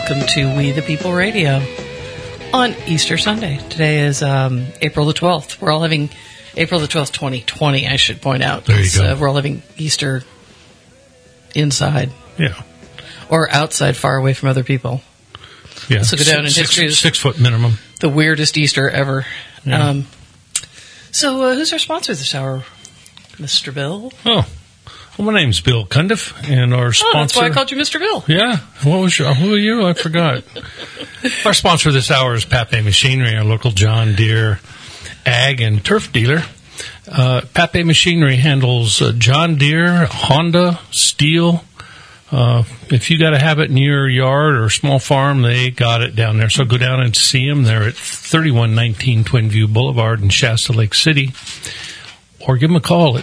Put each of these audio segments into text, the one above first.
welcome to We the People Radio on Easter Sunday. Today is April the 12th. We're all having April the 12th, 2020, I should point out. There you go. We're all having Easter inside. Yeah. Or outside, far away from other people. Yeah. So go down in history. 6 foot minimum. The weirdest Easter ever. Yeah. So who's our sponsor this hour, Mr. Bill? Oh. Well, my name's Bill Cundiff, and our sponsor... Oh, that's why I called you Mr. Bill. Yeah. Who are you? I forgot. Our sponsor this hour is Pape Machinery, our local John Deere ag and turf dealer. Pape Machinery handles John Deere, Honda, Steel. If you got to have it in your yard or small farm, they got it down there. So go down and see them. They're at 3119 Twin View Boulevard in Shasta Lake City. Or give them a call at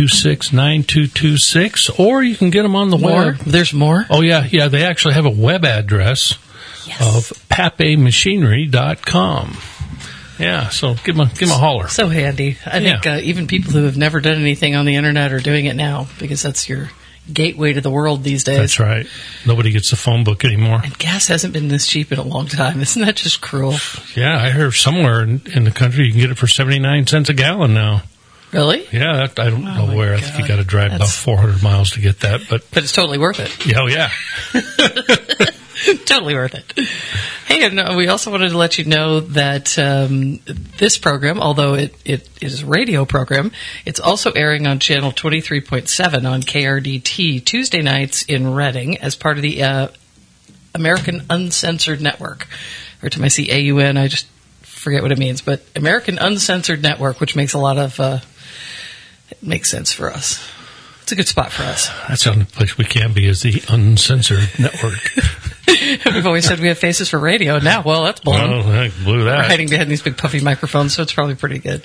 226-9226. Or you can get them on the web. There's more? Oh, yeah. Yeah, they actually have a web address of papemachinery.com. Yeah, so give them a holler. So handy. I think even people who have never done anything on the Internet are doing it now because that's your gateway to the world these days. That's right. Nobody gets a phone book anymore. And gas hasn't been this cheap in a long time. Isn't that just cruel? Yeah, I heard somewhere in the country you can get it for 79 cents a gallon now. Really? Yeah, I don't know where. I think you got to drive about 400 miles to get that. But it's totally worth it. Yeah, oh, yeah. Totally worth it. Hey, and we also wanted to let you know that this program, although it is a radio program, it's also airing on channel 23.7 on KRDT Tuesday nights in Reading as part of the American Uncensored Network. Or to my AUN, I just forget what it means, but American Uncensored Network, which makes a lot of it makes sense for us. It's a good spot for us. That's the only place we can be is the Uncensored Network. We've always said we have faces for radio. Now, well, that's blown. Well, I blew that. We're hiding behind these big puffy microphones, so it's probably pretty good.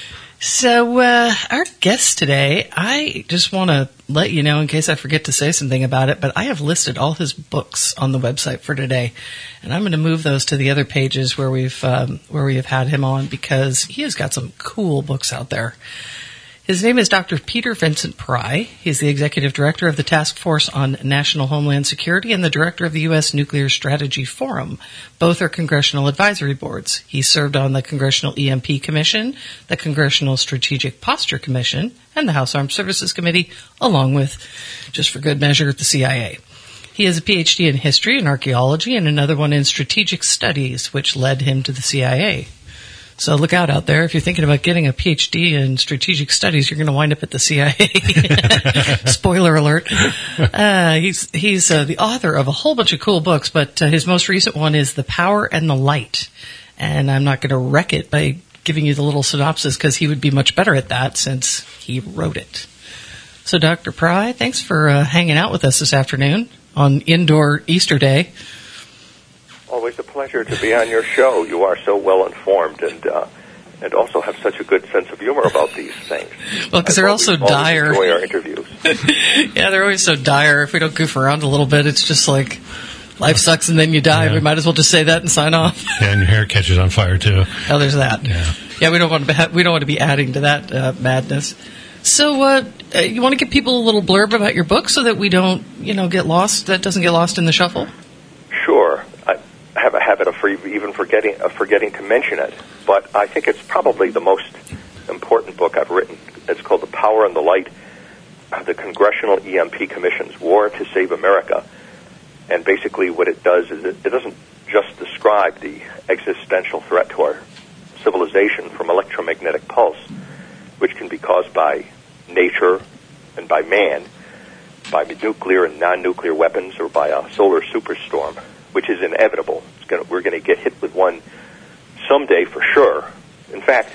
So our guest today, I just want to let you know in case I forget to say something about it, but I have listed all his books on the website for today, and I'm going to move those to the other pages where we have had him on because he has got some cool books out there. His name is Dr. Peter Vincent Pry. He's the Executive Director of the Task Force on National Homeland Security and the Director of the U.S. Nuclear Strategy Forum. Both are congressional advisory boards. He served on the Congressional EMP Commission, the Congressional Strategic Posture Commission, and the House Armed Services Committee, along with, just for good measure, the CIA. He has a Ph.D. in history and archaeology and another one in strategic studies, which led him to the CIA. So look out there. If you're thinking about getting a PhD in strategic studies, you're going to wind up at the CIA. Spoiler alert. He's the author of a whole bunch of cool books, but his most recent one is The Power and the Light. And I'm not going to wreck it by giving you the little synopsis because he would be much better at that since he wrote it. So Dr. Pry, thanks for hanging out with us this afternoon on indoor Easter Day. Always a pleasure to be on your show. You are so well informed and also have such a good sense of humor about these things. Well, because they're also dire. Enjoy our interviews. Yeah, they're always so dire. If we don't goof around a little bit, it's just like life sucks and then you die. Yeah. We might as well just say that and sign off. Yeah, and your hair catches on fire too. Oh, there's that. Yeah, we don't want to be adding to that madness. So, you want to give people a little blurb about your book so that we don't, get lost. That doesn't get lost in the shuffle. Sure. I have a habit of forgetting to mention it, but I think it's probably the most important book I've written. It's called The Power and the Light, the Congressional EMP Commission's War to Save America. And basically what it does is it doesn't just describe the existential threat to our civilization from electromagnetic pulse, which can be caused by nature and by man, by nuclear and non-nuclear weapons, or by a solar superstorm, which is inevitable. We're going to get hit with one someday for sure. In fact,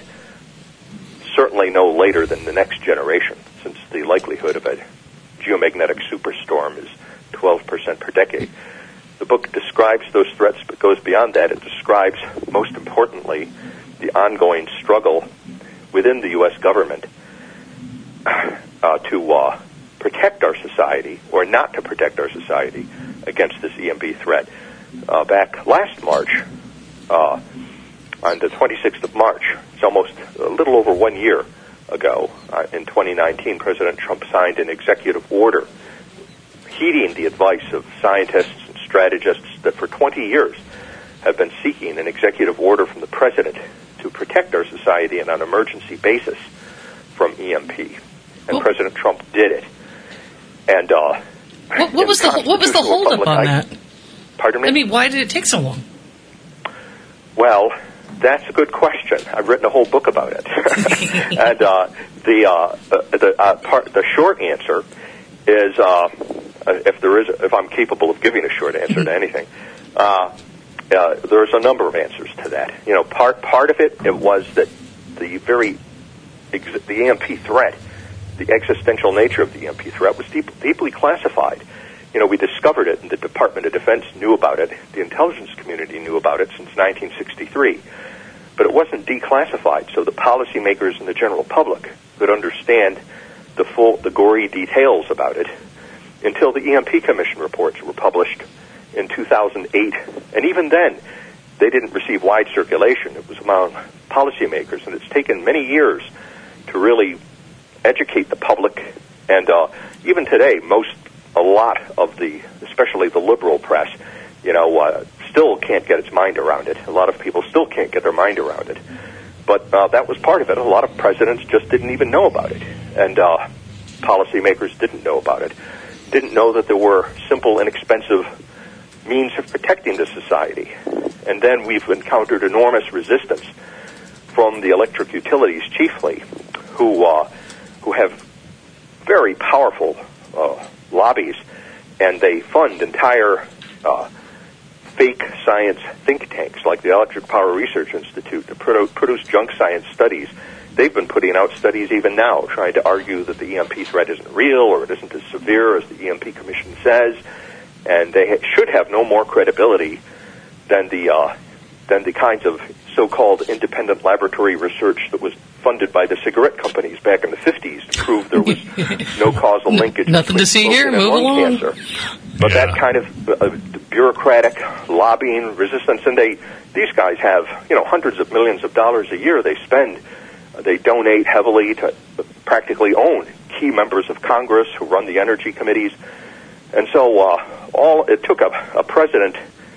certainly no later than the next generation, since the likelihood of a geomagnetic superstorm is 12% per decade. The book describes those threats, but goes beyond that. It describes, most importantly, the ongoing struggle within the U.S. government to protect our society, or not to protect our society, against this EMP threat. Back last March, on the 26th of March, it's almost a little over 1 year ago, in 2019, President Trump signed an executive order heeding the advice of scientists and strategists that for 20 years have been seeking an executive order from the president to protect our society on an emergency basis from EMP. And President Trump did it. And what was the holdup on that? Pardon me? I mean, why did it take so long? Well, that's a good question. I've written a whole book about it. And the short answer is, if I'm capable of giving a short answer to anything, there's a number of answers to that. You know, part of it was that the EMP threat, the existential nature of the EMP threat, was deeply classified. You know, we discovered it, and the Department of Defense knew about it. The intelligence community knew about it since 1963. But it wasn't declassified, so the policymakers and the general public could understand the gory details about it until the EMP Commission reports were published in 2008. And even then, they didn't receive wide circulation. It was among policymakers, and it's taken many years to really educate the public. And even today, a lot of especially the liberal press, still can't get its mind around it. A lot of people still can't get their mind around it. But that was part of it. A lot of presidents just didn't even know about it. And policymakers didn't know about it. Didn't know that there were simple, inexpensive means of protecting the society. And then we've encountered enormous resistance from the electric utilities chiefly, who have very powerful lobbies, and they fund entire fake science think tanks like the Electric Power Research Institute to produce junk science studies. They've been putting out studies even now trying to argue that the EMP threat isn't real or it isn't as severe as the EMP Commission says, and they should have no more credibility than the kinds of so-called independent laboratory research that was funded by the cigarette companies back in the 50s to prove there was no causal linkage. Nothing to see here. Move along. Cancer. But that kind of bureaucratic lobbying resistance, and these guys have hundreds of millions of dollars a year they spend. They donate heavily to practically own key members of Congress who run the energy committees, and so it took a president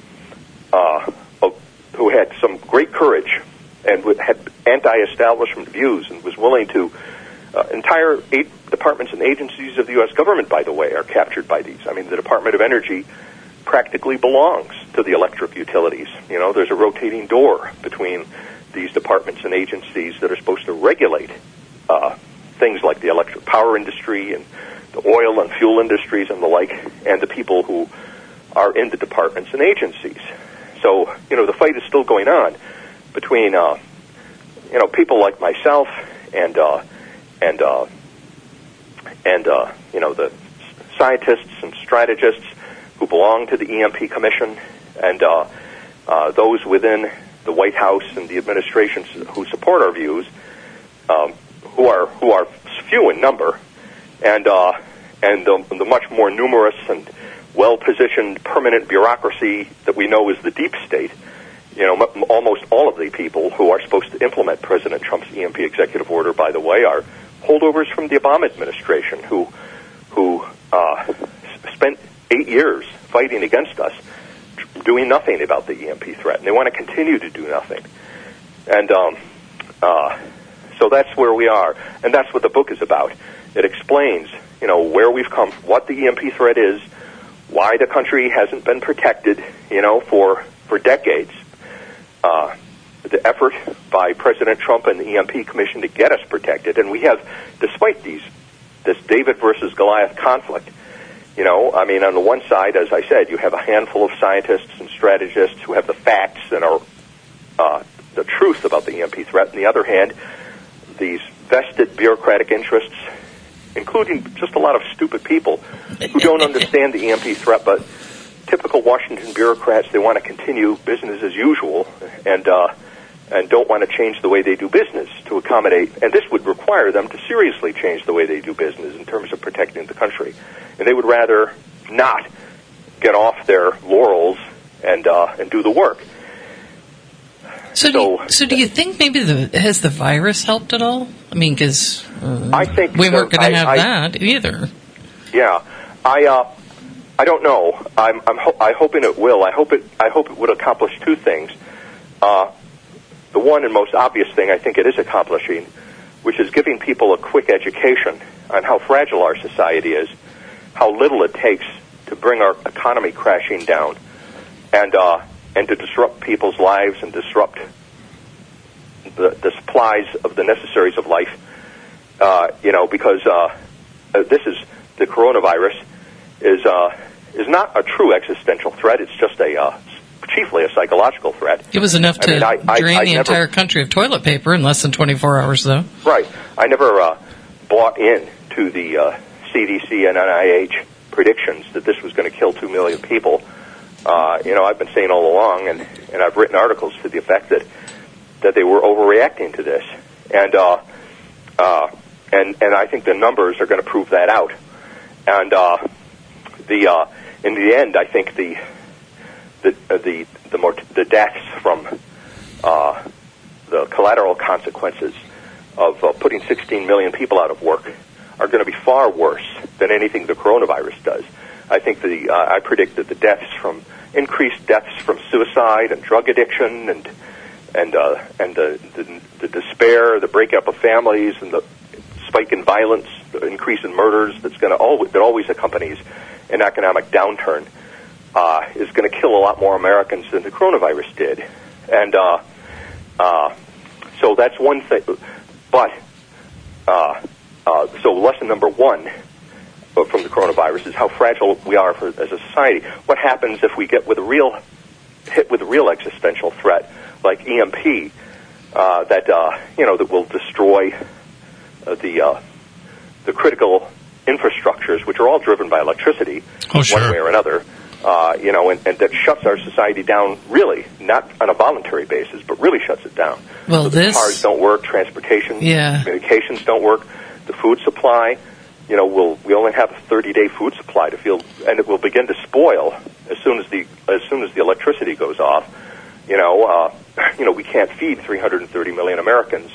who had some great courage and had anti-establishment views and was willing to entire 8 departments and agencies of the U.S. government, by the way, are captured by these. I mean, the Department of Energy practically belongs to the electric utilities. There's a rotating door between these departments and agencies that are supposed to regulate things like the electric power industry and the oil and fuel industries and the like, and the people who are in the departments and agencies. So, the fight is still going on between, people like myself and the scientists and strategists who belong to the EMP Commission, and those within the White House and the administrations who support our views, who are few in number, and the much more numerous and well-positioned permanent bureaucracy that we know is the deep state. Almost all of the people who are supposed to implement President Trump's EMP executive order, by the way, are holdovers from the Obama administration who spent 8 years fighting against us, doing nothing about the EMP threat, and they want to continue to do nothing. And so that's where we are, and that's what the book is about. It explains, where we've come, what the EMP threat is, why the country hasn't been protected, for decades. The effort by President Trump and the EMP Commission to get us protected, and we have, despite this David versus Goliath conflict, on the one side, as I said, you have a handful of scientists and strategists who have the facts and are the truth about the EMP threat. On the other hand, these vested bureaucratic interests, including just a lot of stupid people who don't understand the EMP threat, but typical Washington bureaucrats, they want to continue business as usual and don't want to change the way they do business to accommodate. And this would require them to seriously change the way they do business in terms of protecting the country. And they would rather not get off their laurels and do the work. So do you think maybe has the virus helped at all? I mean, because we weren't going to have that either. Yeah, I I don't know. I'm hoping it will. I hope it would accomplish two things. The one and most obvious thing I think it is accomplishing, which is giving people a quick education on how fragile our society is, how little it takes to bring our economy crashing down, and to disrupt people's lives and disrupt the supplies of the necessaries of life. Because the coronavirus is not a true existential threat. It's just chiefly a psychological threat. It was enough to drain the entire country of toilet paper in less than 24 hours, though. Right. I never bought into the CDC and NIH predictions that this was going to kill 2 million people. I've been saying all along, and I've written articles to the effect that they were overreacting to this, and I think the numbers are going to prove that out. And in the end, I think the deaths from the collateral consequences of putting 16 million people out of work are going to be far worse than anything the coronavirus does. I think I predict that the increased deaths from suicide and drug addiction and the despair, the breakup of families, and the spike in violence, the increase in murders that always accompanies an economic downturn is going to kill a lot more Americans than the coronavirus did. And so that's one thing. But so lesson number one from the coronavirus is how fragile we are as a society. What happens if we get hit with a real existential threat like EMP that will destroy the critical infrastructures, which are all driven by electricity, one way or another, and that shuts our society down, really, not on a voluntary basis, but really shuts it down. Well, so the cars don't work, transportation, communications don't work, the food supply, we only have a 30-day food supply to fill, and it will begin to spoil as soon as the electricity goes off. We can't feed 330 million Americans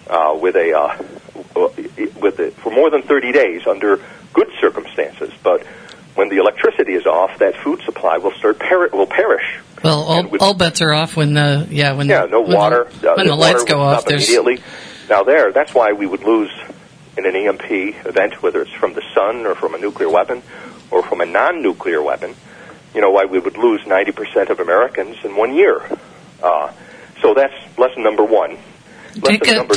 for more than 30 days under good circumstances. But when the electricity is off, that food supply will perish. Well, all bets are off when no water. When the lights go off, immediately. Now that's why we would lose in an EMP event, whether it's from the sun or from a nuclear weapon or from a non-nuclear weapon. Why we would lose 90% of Americans in 1 year. So that's lesson number one. We've got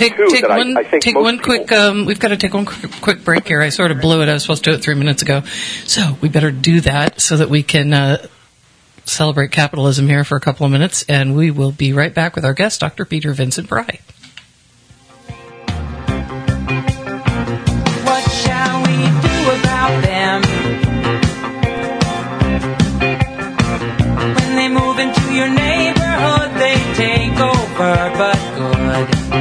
to take one quick break here. I sort of blew it. I was supposed to do it 3 minutes ago. So we better do that so that we can celebrate capitalism here for a couple of minutes. And we will be right back with our guest, Dr. Peter Vincent Bry. What shall we do about them? When they move into your neighborhood, they take over, but good.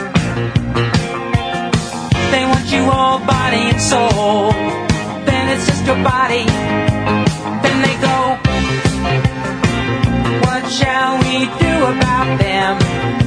They want you all body and soul. Then it's just your body. Then they go. What shall we do about them?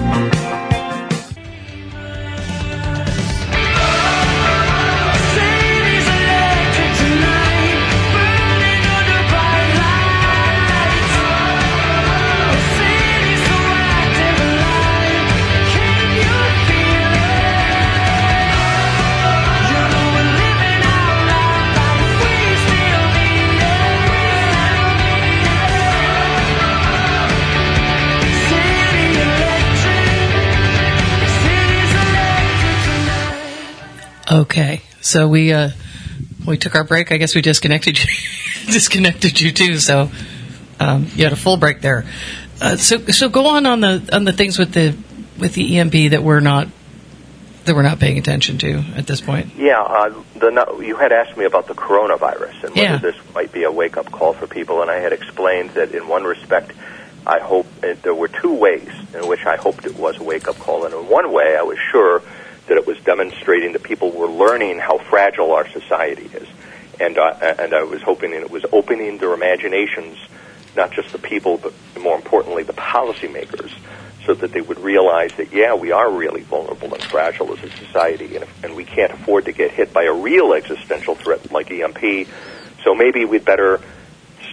Okay, so we took our break. I guess we disconnected you too. So you had a full break there. So go on the things with the EMP that we're not paying attention to at this point. Yeah, you had asked me about the coronavirus and whether this might be a wake-up call for people, and I had explained that in one respect, I hope there were two ways in which I hoped it was a wake-up call, and in one way, I was sure that it was demonstrating that people were learning how fragile our society is. And I was hoping that it was opening their imaginations, not just the people, but more importantly, the policymakers, so that they would realize that, we are really vulnerable and fragile as a society, and we can't afford to get hit by a real existential threat like EMP. So maybe we'd better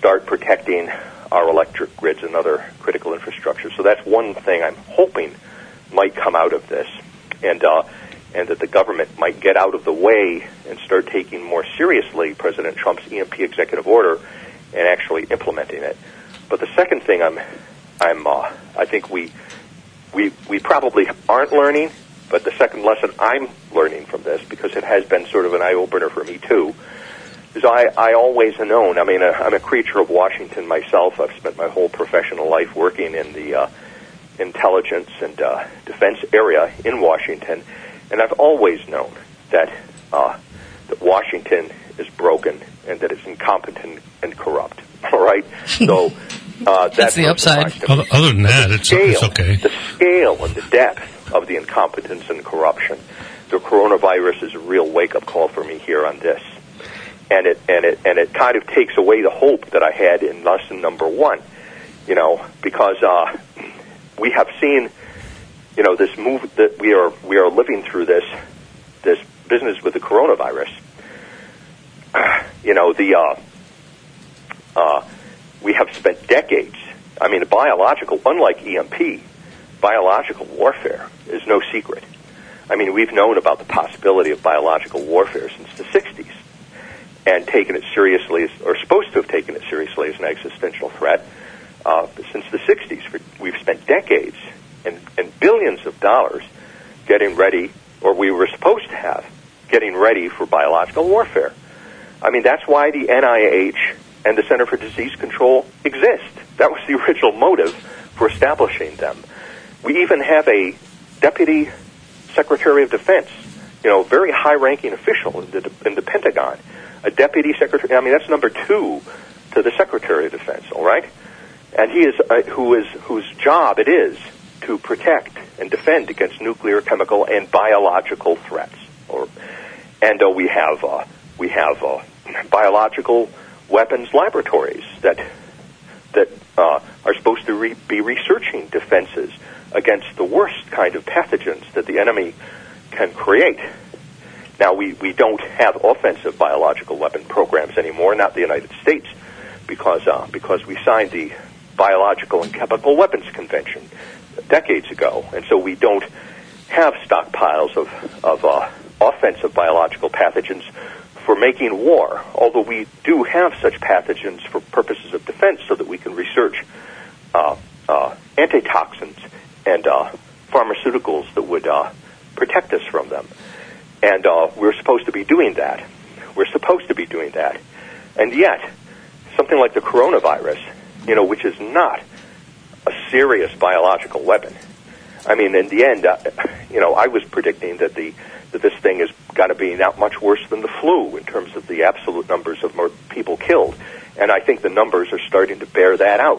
start protecting our electric grids and other critical infrastructure. So that's one thing I'm hoping might come out of this, and that the government might get out of the way and start taking more seriously President Trump's EMP executive order and actually implementing it. But the second thing I think we probably aren't learning, but the second lesson I'm learning from this, because it has been sort of an eye-opener for me too, is I always have known, I'm a creature of Washington myself. I've spent my whole professional life working in the intelligence and defense area in Washington, and I've always known that Washington is broken and that it's incompetent and corrupt. All right? So that's the upside. Other than that, it's okay. The scale and the depth of the incompetence and corruption, the coronavirus is a real wake-up call for me here on this. And it kind of takes away the hope that I had in lesson number one, because we have seen, this move that we are living through this business with the coronavirus. We have spent decades. Unlike EMP, biological warfare is no secret. We've known about the possibility of biological warfare since the 60s. And taken it seriously, or supposed to have taken it seriously as an existential threat since the 60s. We've spent decades and billions of dollars getting ready, or we were supposed to have, getting ready for biological warfare. That's why the NIH and the Center for Disease Control exist. That was the original motive for establishing them. We even have a Deputy Secretary of Defense, very high-ranking official in the Pentagon, a deputy secretary. That's number 2 to the Secretary of Defense. All right, and he is whose job it is to protect and defend against nuclear, chemical, and biological threats. We have biological weapons laboratories that are supposed to be researching defenses against the worst kind of pathogens that the enemy can create. Now, we don't have offensive biological weapon programs anymore, not the United States, because we signed the Biological and Chemical Weapons Convention decades ago, and so we don't have stockpiles of offensive biological pathogens for making war, although we do have such pathogens for purposes of defense so that we can research antitoxins and pharmaceuticals that would protect us from them. And we're supposed to be doing that. And yet, something like the coronavirus, which is not a serious biological weapon. In the end, I was predicting that this thing is going to be not much worse than the flu in terms of the absolute numbers of more people killed. And I think the numbers are starting to bear that out.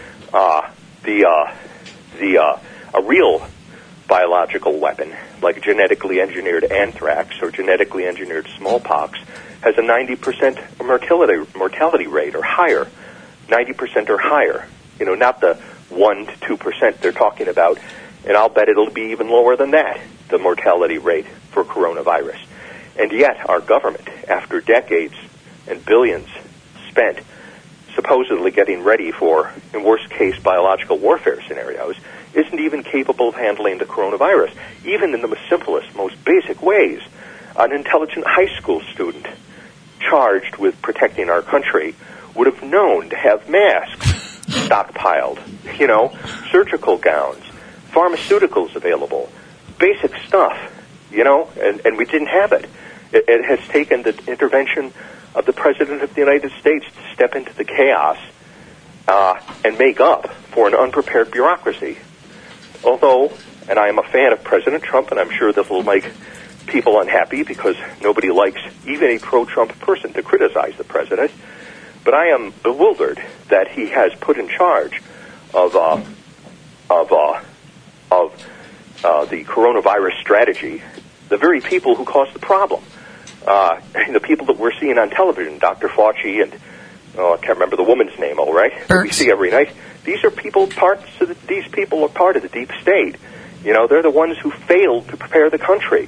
A real biological weapon, like genetically engineered anthrax or genetically engineered smallpox, has a 90% mortality rate or higher, 90% or higher. Not the 1 to 2% they're talking about, and I'll bet it'll be even lower than that, the mortality rate for coronavirus. And yet our government, after decades and billions spent supposedly getting ready for, in worst case, biological warfare scenarios, isn't even capable of handling the coronavirus. Even in the simplest, most basic ways, an intelligent high school student charged with protecting our country would have known to have masks stockpiled, surgical gowns, pharmaceuticals available, basic stuff, and we didn't have it. It has taken the intervention of the President of the United States to step into the chaos and make up for an unprepared bureaucracy. Although, and I am a fan of President Trump, and I'm sure this will make people unhappy because nobody likes even a pro-Trump person to criticize the president, but I am bewildered that he has put in charge of the coronavirus strategy the very people who caused the problem. The people that we're seeing on television, Dr. Fauci and, I can't remember the woman's name, all right? That we see every night. These people are part of the deep state. They're the ones who failed to prepare the country.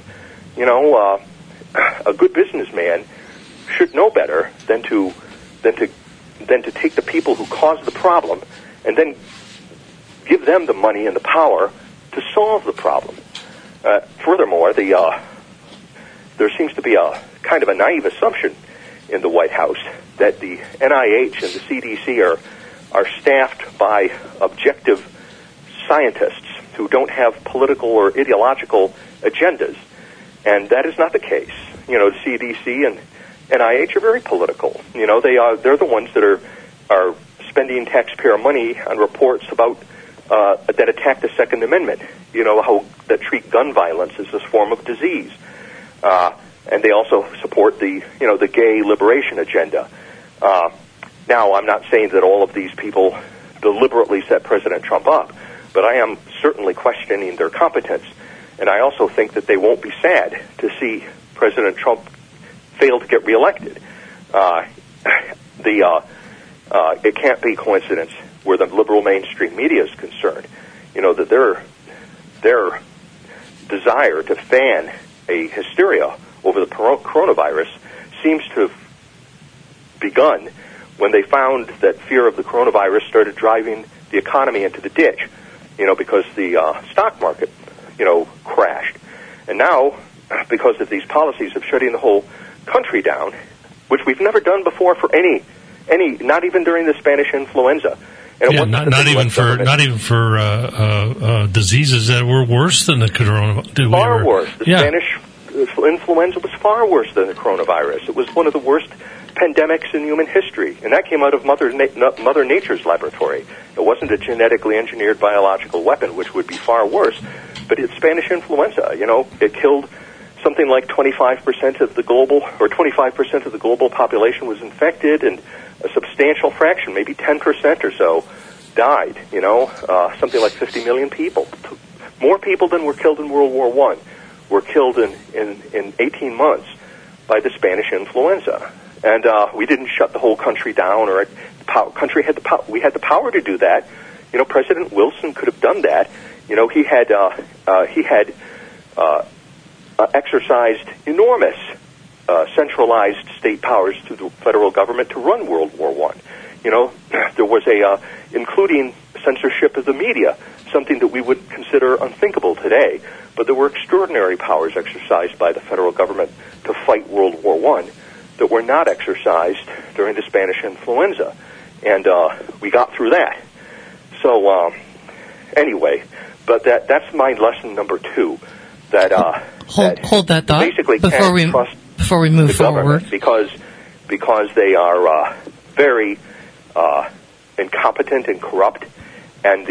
A good businessman should know better than to than to take the people who caused the problem and then give them the money and the power to solve the problem. Furthermore, there seems to be a kind of a naive assumption in the White House that the NIH and the CDC are staffed by objective scientists who don't have political or ideological agendas, and that is not the case. You know, the CDC and NIH are very political. You know, they're the ones that are spending taxpayer money on reports about that attack the Second Amendment. You know, how that treat gun violence as this form of disease, and they also support the gay liberation agenda. Now, I'm not saying that all of these people deliberately set President Trump up, but I am certainly questioning their competence, and I also think that they won't be sad to see President Trump fail to get reelected. It can't be coincidence where the liberal mainstream media is concerned. You know, that their desire to fan a hysteria over the coronavirus seems to have begun when they found that fear of the coronavirus started driving the economy into the ditch, you know, because the stock market, you know, crashed. And now, because of these policies of shutting the whole country down, which we've never done before for any, not even during the Spanish influenza. And yeah, not even for diseases that were worse than the coronavirus. Far worse. The Spanish influenza was far worse than the coronavirus. It was one of the worst pandemics in human history, and that came out of Mother Nature's laboratory. It wasn't a genetically engineered biological weapon, which would be far worse, but it's Spanish influenza. You know, it killed something like 25% of the global, or 25% of the global population was infected, and a substantial fraction, maybe 10% or so, died. You know, something like 50 million people. More people than were killed in World War I were killed in 18 months by the Spanish influenza. And we didn't shut the whole country down, or we had the power to do that. You know, President Wilson could have done that. You know, he had exercised enormous centralized state powers to the federal government to run World War I. You know, there was including censorship of the media, something that we would consider unthinkable today. But there were extraordinary powers exercised by the federal government to fight World War I that were not exercised during the Spanish influenza. And we got through that. So, anyway, but that's my lesson number 2. That hold that thought basically before we move forward, because they are very incompetent and corrupt, and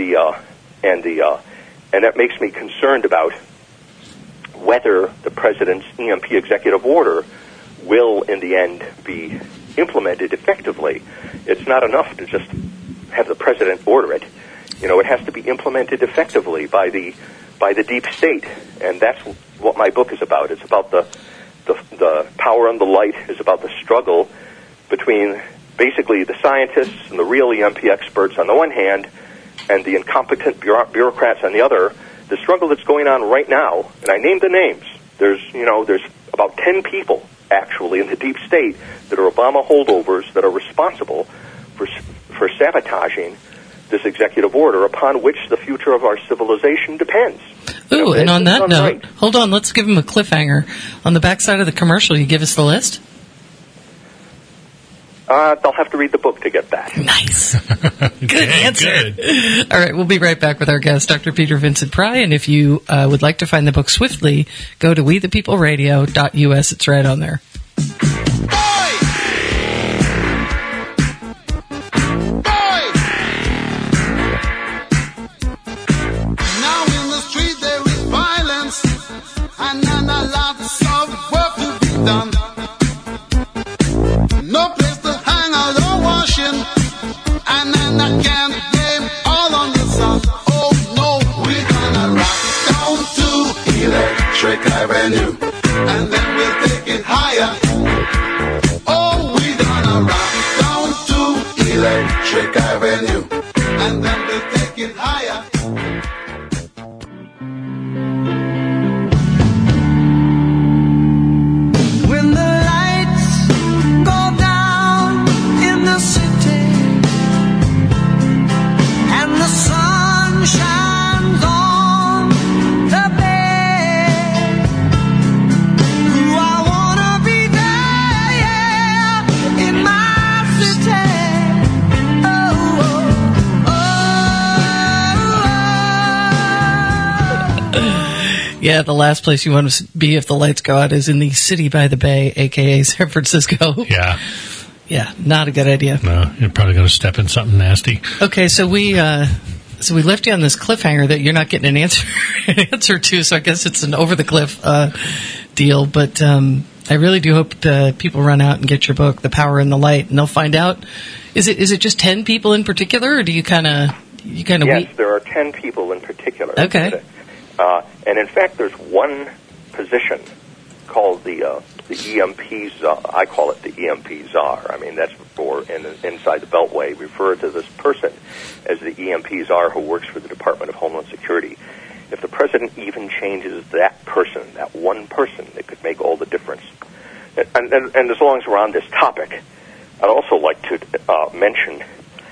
that makes me concerned about whether the president's EMP executive order will, in the end, be implemented effectively. It's not enough to just have the president order it. You know, it has to be implemented effectively by the deep state, and that's what my book is about. It's about the Power and the Light is about the struggle between basically the scientists and the real EMP experts on the one hand, and the incompetent bureaucrats on the other. The struggle that's going on right now, and I named the names. There's about 10 people actually in the deep state that are Obama holdovers that are responsible for sabotaging this executive order upon which the future of our civilization depends. Ooh, and on that note, hold on, let's give him a cliffhanger. On the backside of the commercial, you give us the list? They'll have to read the book to get that. Nice. Good answer. Good. All right, we'll be right back with our guest, Dr. Peter Vincent Pry, and if you would like to find the book swiftly, go to wethepeopleradio.us. It's right on there. Avenue, and then we'll take it higher. Oh, we're gonna rock down to Electric Avenue, and then we'll take it higher. When the lights go down in the city, Yeah, the last place you want to be if the lights go out is in the city by the bay, a.k.a. San Francisco. Yeah. Yeah, not a good idea. No, you're probably going to step in something nasty. Okay, so we left you on this cliffhanger that you're not getting an answer to, so I guess it's an over-the-cliff deal. But I really do hope people run out and get your book, The Power in the Light, and they'll find out. Is it just 10 people in particular, or do you kind of Yes, there are 10 people in particular. Okay. And in fact, there's one position called the EMP czar. I call it the EMP czar. I mean, that's for inside the Beltway, refer to this person as the EMP czar who works for the Department of Homeland Security. If the president even changes that person, that one person, it could make all the difference. And as long as we're on this topic, I'd also like to mention,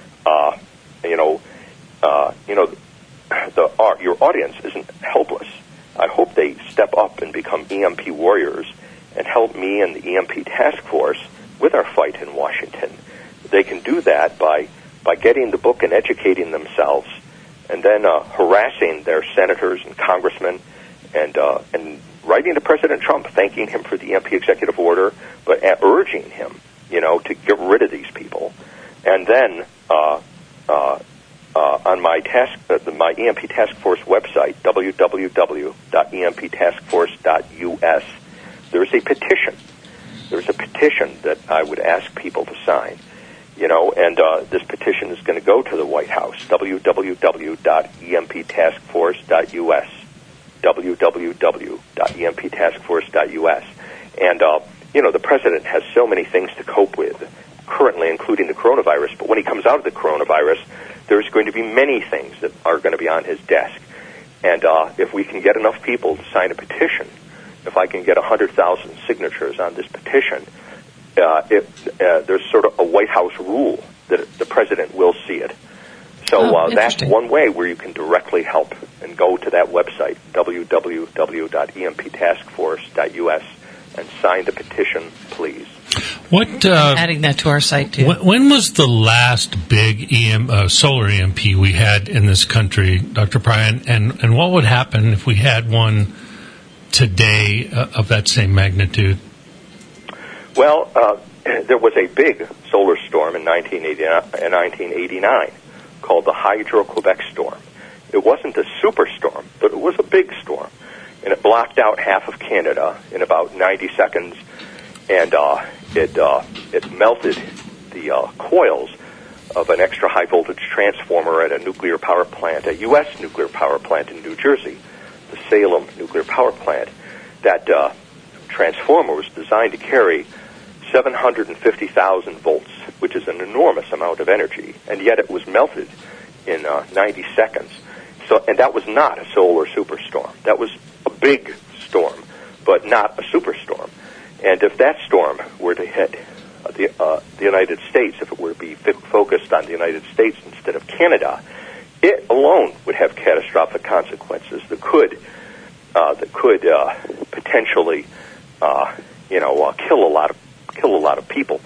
your audience isn't helpless. I hope they step up and become EMP warriors and help me and the EMP task force with our fight in Washington. They can do that by getting the book and educating themselves, and then harassing their senators and congressmen, and writing to President Trump, thanking him for the EMP executive order, but urging him, to get rid of these people. And then on my my EMP Task Force website, www.emptaskforce.us, there's a petition. There's a petition that I would ask people to sign. And this petition is going to go to the White House, www.emptaskforce.us, www.emptaskforce.us. And, the president has so many things to cope with currently, including the coronavirus. But when he comes out of the coronavirus, there's going to be many things that are going to be on his desk. And if we can get enough people to sign a petition, if I can get 100,000 signatures on this petition, there's sort of a White House rule that the president will see it. So that's one way where you can directly help, and go to that website, www.emptaskforce.us, and sign the petition, please. Adding that to our site, too. When was the last big solar EMP we had in this country, Dr. Pryor? And what would happen if we had one today of that same magnitude? Well, there was a big solar storm in 1989 called the Hydro-Quebec storm. It wasn't a superstorm, but it was a big storm. And it blocked out half of Canada in about 90 seconds. And it melted the coils of an extra high voltage transformer at a nuclear power plant, a U.S. nuclear power plant in New Jersey, the Salem nuclear power plant. That transformer was designed to carry 750,000 volts, which is an enormous amount of energy, and yet it was melted in 90 seconds. And that was not a solar superstorm. That was a big storm, but not a superstorm. And if that storm were to hit the United States, if it were to be focused on the United States instead of Canada, it alone would have catastrophic consequences that could potentially kill a lot of people.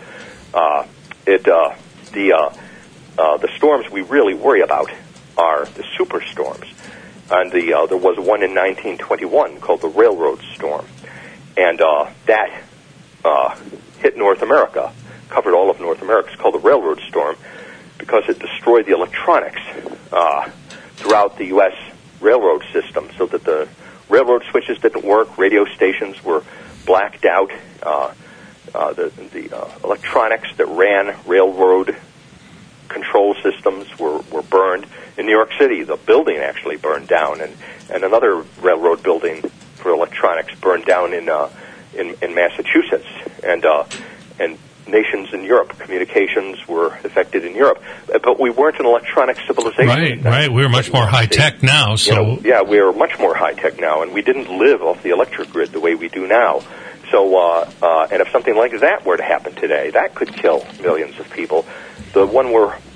The storms we really worry about are the superstorms, and there was one in 1921 called the Railroad Storm. And that hit North America, covered all of North America. It's called the Railroad Storm because it destroyed the electronics throughout the U.S. railroad system, so that the railroad switches didn't work, radio stations were blacked out, the electronics that ran railroad control systems were burned. In New York City, the building actually burned down, and another railroad building for electronics burned down in Massachusetts, and nations in Europe. Communications were affected in Europe, but we weren't an electronic civilization. Right. We're much more high tech now. So we are much more high tech now, and we didn't live off the electric grid the way we do now. So, and if something like that were to happen today, that could kill millions of people. The one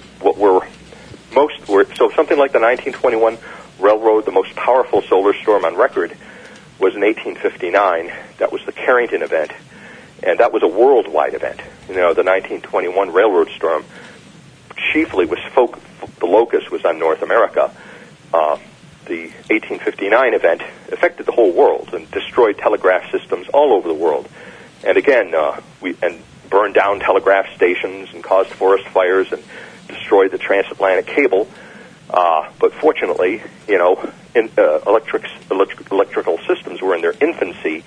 so something like the 1921 railroad, the most powerful solar storm on record, was in 1859. That was the Carrington event, and that was a worldwide event. The 1921 railroad storm chiefly was the locus was on North America, the 1859 event affected the whole world and destroyed telegraph systems all over the world. And again, we burned down telegraph stations and caused forest fires and destroyed the transatlantic cable. But fortunately, electrical systems were in their infancy.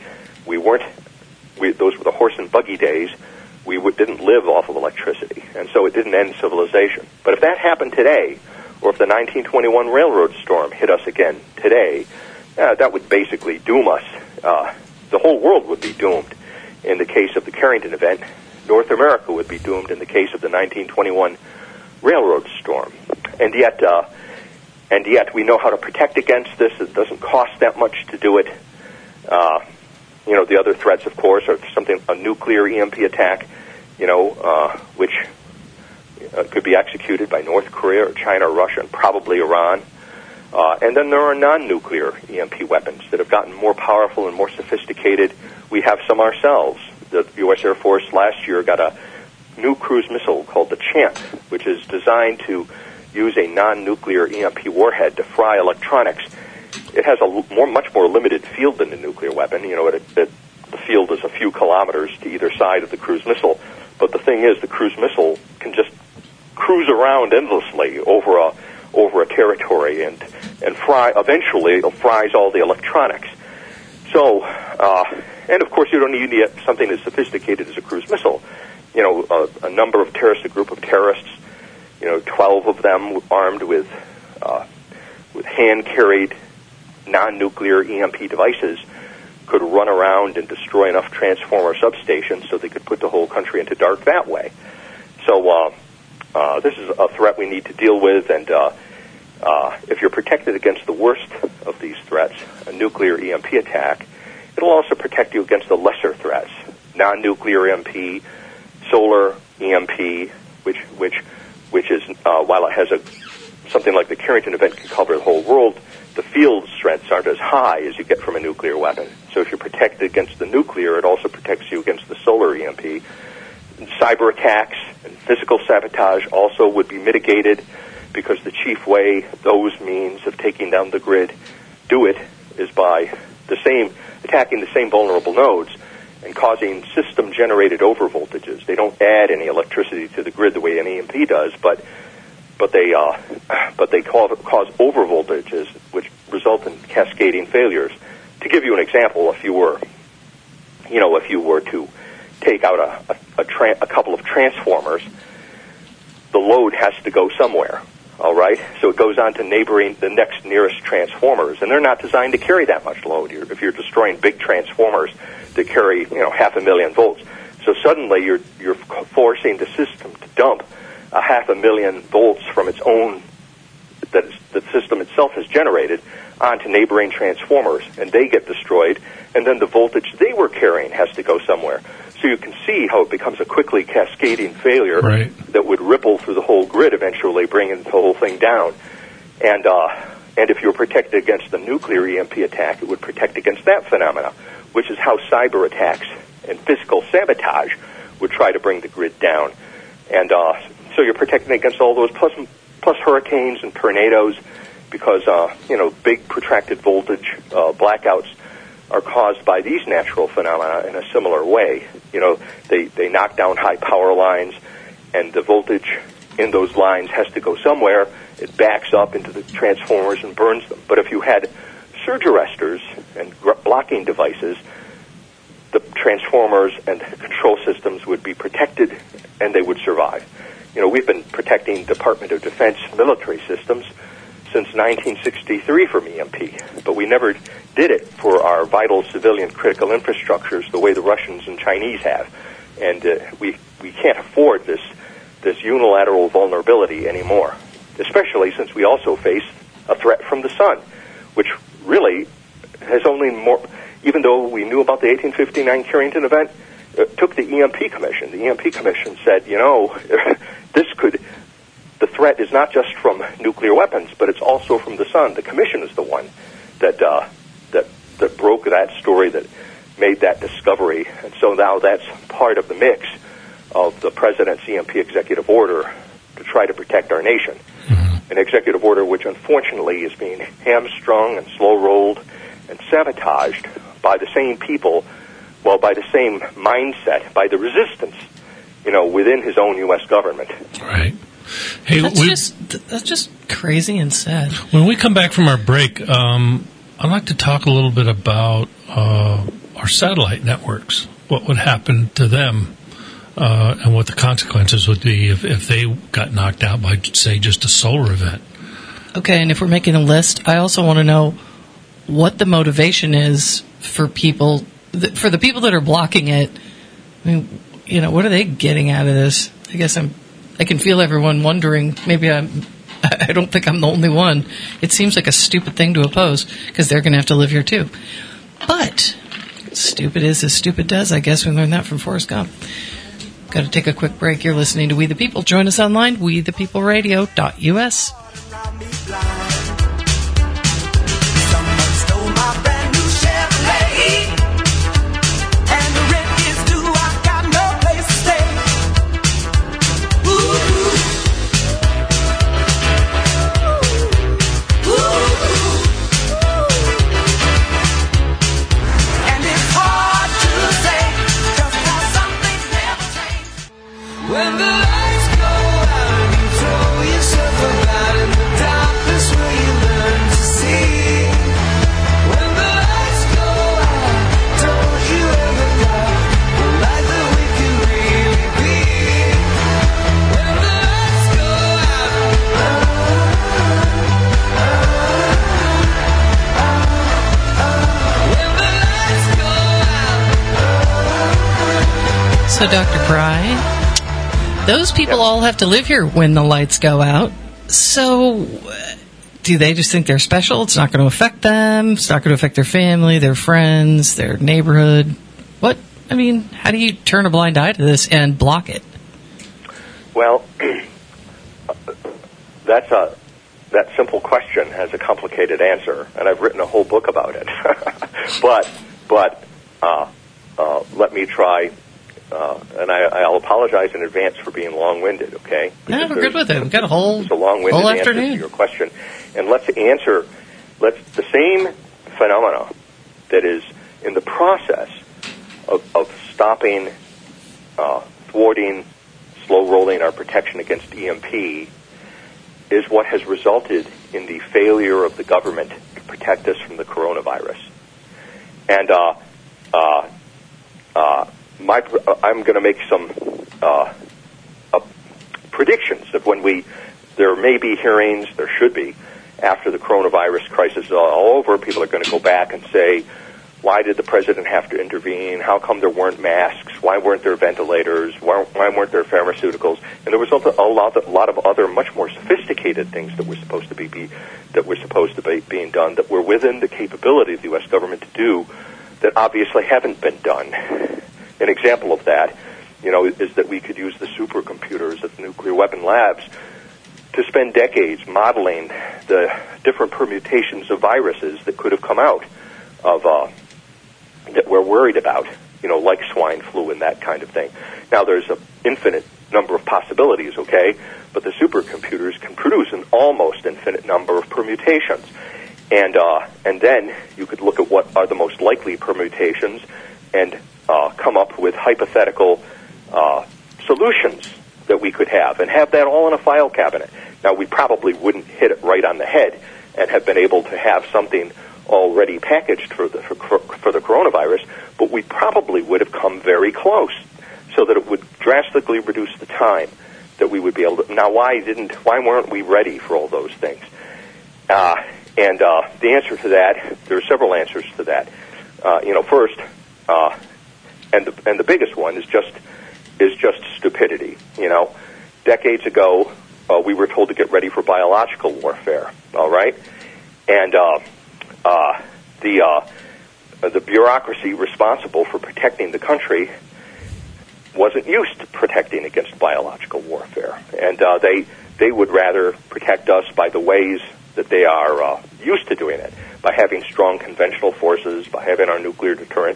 Those were the horse and buggy days. We didn't live off of electricity, and so it didn't end civilization. But if that happened today, or if the 1921 railroad storm hit us again today, that would basically doom us. The whole world would be doomed in the case of the Carrington event. North America would be doomed in the case of the 1921 railroad storm. And yet we know how to protect against this. It doesn't cost that much to do it. The other threats, of course, are a nuclear EMP attack, which could be executed by North Korea or China or Russia and probably Iran. And then there are non-nuclear EMP weapons that have gotten more powerful and more sophisticated. We have some ourselves. The U.S. Air Force last year got a new cruise missile called the Champ, which is designed to use a non-nuclear EMP warhead to fry electronics. It has a much more limited field than a nuclear weapon. The field is a few kilometers to either side of the cruise missile. But the thing is, the cruise missile can just cruise around endlessly over a territory and fry. Eventually, it fries all the electronics. So, and of course, you don't need something as sophisticated as a cruise missile. A group of terrorists, 12 of them armed with hand-carried non-nuclear EMP devices could run around and destroy enough transformer substations so they could put the whole country into dark that way. So this is a threat we need to deal with, and if you're protected against the worst of these threats, a nuclear EMP attack, it'll also protect you against the lesser threats, non-nuclear EMP, solar EMP, which is, while it has something like the Carrington event can cover the whole world, the field strengths aren't as high as you get from a nuclear weapon. So if you're protected against the nuclear, it also protects you against the solar EMP. And cyber attacks and physical sabotage also would be mitigated, because the chief way those means of taking down the grid do it is by attacking the same vulnerable nodes and causing system-generated overvoltages. They don't add any electricity to the grid the way an EMP does, but they cause overvoltages, which result in cascading failures. To give you an example, if you were to take out a couple of transformers, the load has to go somewhere. All right, so it goes on to the next nearest transformers, and they're not designed to carry that much load. If you're destroying big transformers that carry 500,000 volts, so suddenly you're forcing the system to dump 500,000 volts from its own that the system itself has generated onto neighboring transformers, and they get destroyed, and then the voltage they were carrying has to go somewhere. So you can see how it becomes a quickly cascading failure that would ripple through the whole grid, eventually bringing the whole thing down. And if you're protected against the nuclear EMP attack, it would protect against that phenomena, which is how cyber attacks and physical sabotage would try to bring the grid down. And so you're protected against all those, plus hurricanes and tornadoes, because big protracted voltage blackouts are caused by these natural phenomena in a similar way. They knock down high power lines, and the voltage in those lines has to go somewhere. It backs up into the transformers and burns them. But if you had surge arresters and blocking devices, the transformers and control systems would be protected, and they would survive. We've been protecting Department of Defense military systems since 1963 from EMP, but we never did it for our vital civilian critical infrastructures the way the Russians and Chinese have. And we can't afford this unilateral vulnerability anymore, especially since we also face a threat from the sun, which really has only more, even though we knew about the 1859 Carrington event, took the EMP Commission. The EMP Commission said, the threat is not just from nuclear weapons, but it's also from the sun. The Commission is the one that broke that story, that made that discovery, and so now that's part of the mix of the President's EMP executive order to try to protect our nation. Mm-hmm. an executive order which unfortunately is being hamstrung and slow-rolled and sabotaged by the same people, well, by the same mindset, by the resistance, within his own U.S. government. Right. Hey, that's just crazy and sad. When we come back from our break, I'd like to talk a little bit about our satellite networks. What would happen to them, and what the consequences would be if they got knocked out by, say, just a solar event. Okay, and if we're making a list, I also want to know what the motivation is for people, for the people that are blocking it. I mean, what are they getting out of this? I guess I can feel everyone wondering. Maybe I don't think I'm the only one. It seems like a stupid thing to oppose because they're going to have to live here too. But stupid is as stupid does. I guess we learned that from Forrest Gump. Got to take a quick break. You're listening to We the People. Join us online, wethepeopleradio.us. When the lights go out, you throw yourself about in the darkness where you learn to see. When the lights go out, don't you ever doubt the light that we can really be. When the lights go when the lights go out. So, Dr. Pry, those people all have to live here when the lights go out. So, do they just think they're special? It's not going to affect them. It's not going to affect their family, their friends, their neighborhood. What? I mean, how do you turn a blind eye to this and block it? Well, that simple question has a complicated answer, and I've written a whole book about it. but let me try. And I'll apologize in advance for being long-winded, okay? No, we're good with it. We've got a whole long-winded afternoon. Answer to your question. And let's the same phenomena that is in the process of stopping, thwarting, slow-rolling our protection against EMP is what has resulted in the failure of the government to protect us from the coronavirus. And I'm going to make some predictions that there may be hearings, there should be, after the coronavirus crisis is all over. People are going to go back and say, why did the president have to intervene? How come there weren't masks? Why weren't there ventilators? Why weren't there pharmaceuticals? And there was a lot of other much more sophisticated things that were supposed to be being done that were within the capability of the U.S. government to do that obviously haven't been done. An example of that, is that we could use the supercomputers at the nuclear weapon labs to spend decades modeling the different permutations of viruses that could have come out of that we're worried about, like swine flu and that kind of thing. Now, there's an infinite number of possibilities, okay, but the supercomputers can produce an almost infinite number of permutations. And then you could look at what are the most likely permutations and come up with hypothetical solutions that we could have, and have that all in a file cabinet. Now, we probably wouldn't hit it right on the head and have been able to have something already packaged for the coronavirus, but we probably would have come very close, so that it would drastically reduce the time that we would be able to. Now, why weren't we ready for all those things? And the answer to that, there are several answers to that. First, and the biggest one is just stupidity. Decades ago, we were told to get ready for biological warfare. All right, and the bureaucracy responsible for protecting the country wasn't used to protecting against biological warfare, and they would rather protect us by the ways that they are used to doing it, by having strong conventional forces, by having our nuclear deterrent.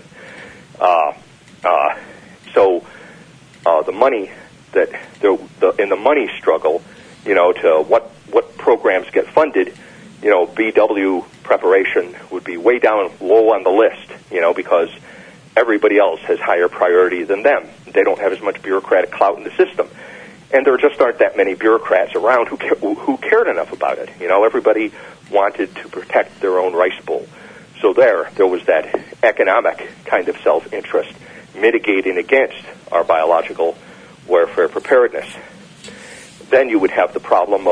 So the money that in the money struggle, to what programs get funded, BW preparation would be way down low on the list, because everybody else has higher priority than them. They don't have as much bureaucratic clout in the system. And there just aren't that many bureaucrats around who cared enough about it. Everybody wanted to protect their own rice bowl. So there was that economic kind of self-interest mitigating against our biological warfare preparedness. Then you would have the problem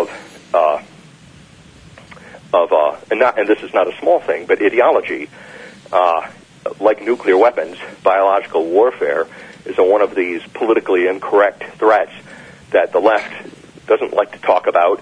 and this is not a small thing, but ideology. Like nuclear weapons, biological warfare is one of these politically incorrect threats that the left doesn't like to talk about.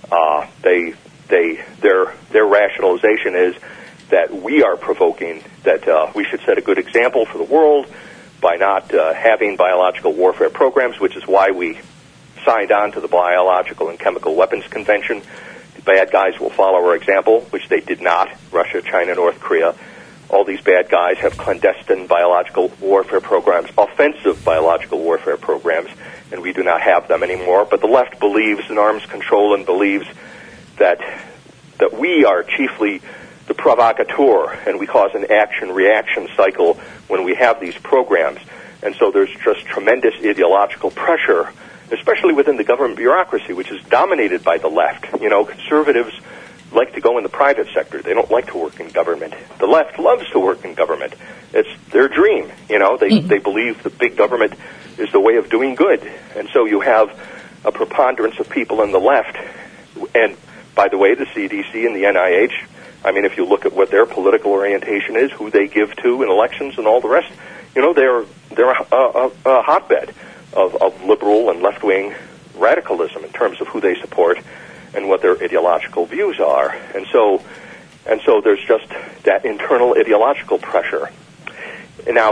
Their rationalization is that we are provoking, that we should set a good example for the world by not having biological warfare programs, which is why we signed on to the Biological and Chemical Weapons Convention. The bad guys will follow our example, which they did not. Russia, China, North Korea. All these bad guys have clandestine biological warfare programs, offensive biological warfare programs, and we do not have them anymore. But the left believes in arms control and believes that we are chiefly the provocateur, and we cause an action-reaction cycle when we have these programs. And so there's just tremendous ideological pressure, especially within the government bureaucracy, which is dominated by the left. Conservatives like to go in the private sector. They don't like to work in government. The left loves to work in government. It's their dream. They believe the big government is the way of doing good. And so you have a preponderance of people in the left. And by the way, the CDC and the NIH, if you look at what their political orientation is, who they give to in elections and all the rest, they're a hotbed of liberal and left-wing radicalism in terms of who they support and what their ideological views are. And so there's just that internal ideological pressure. And now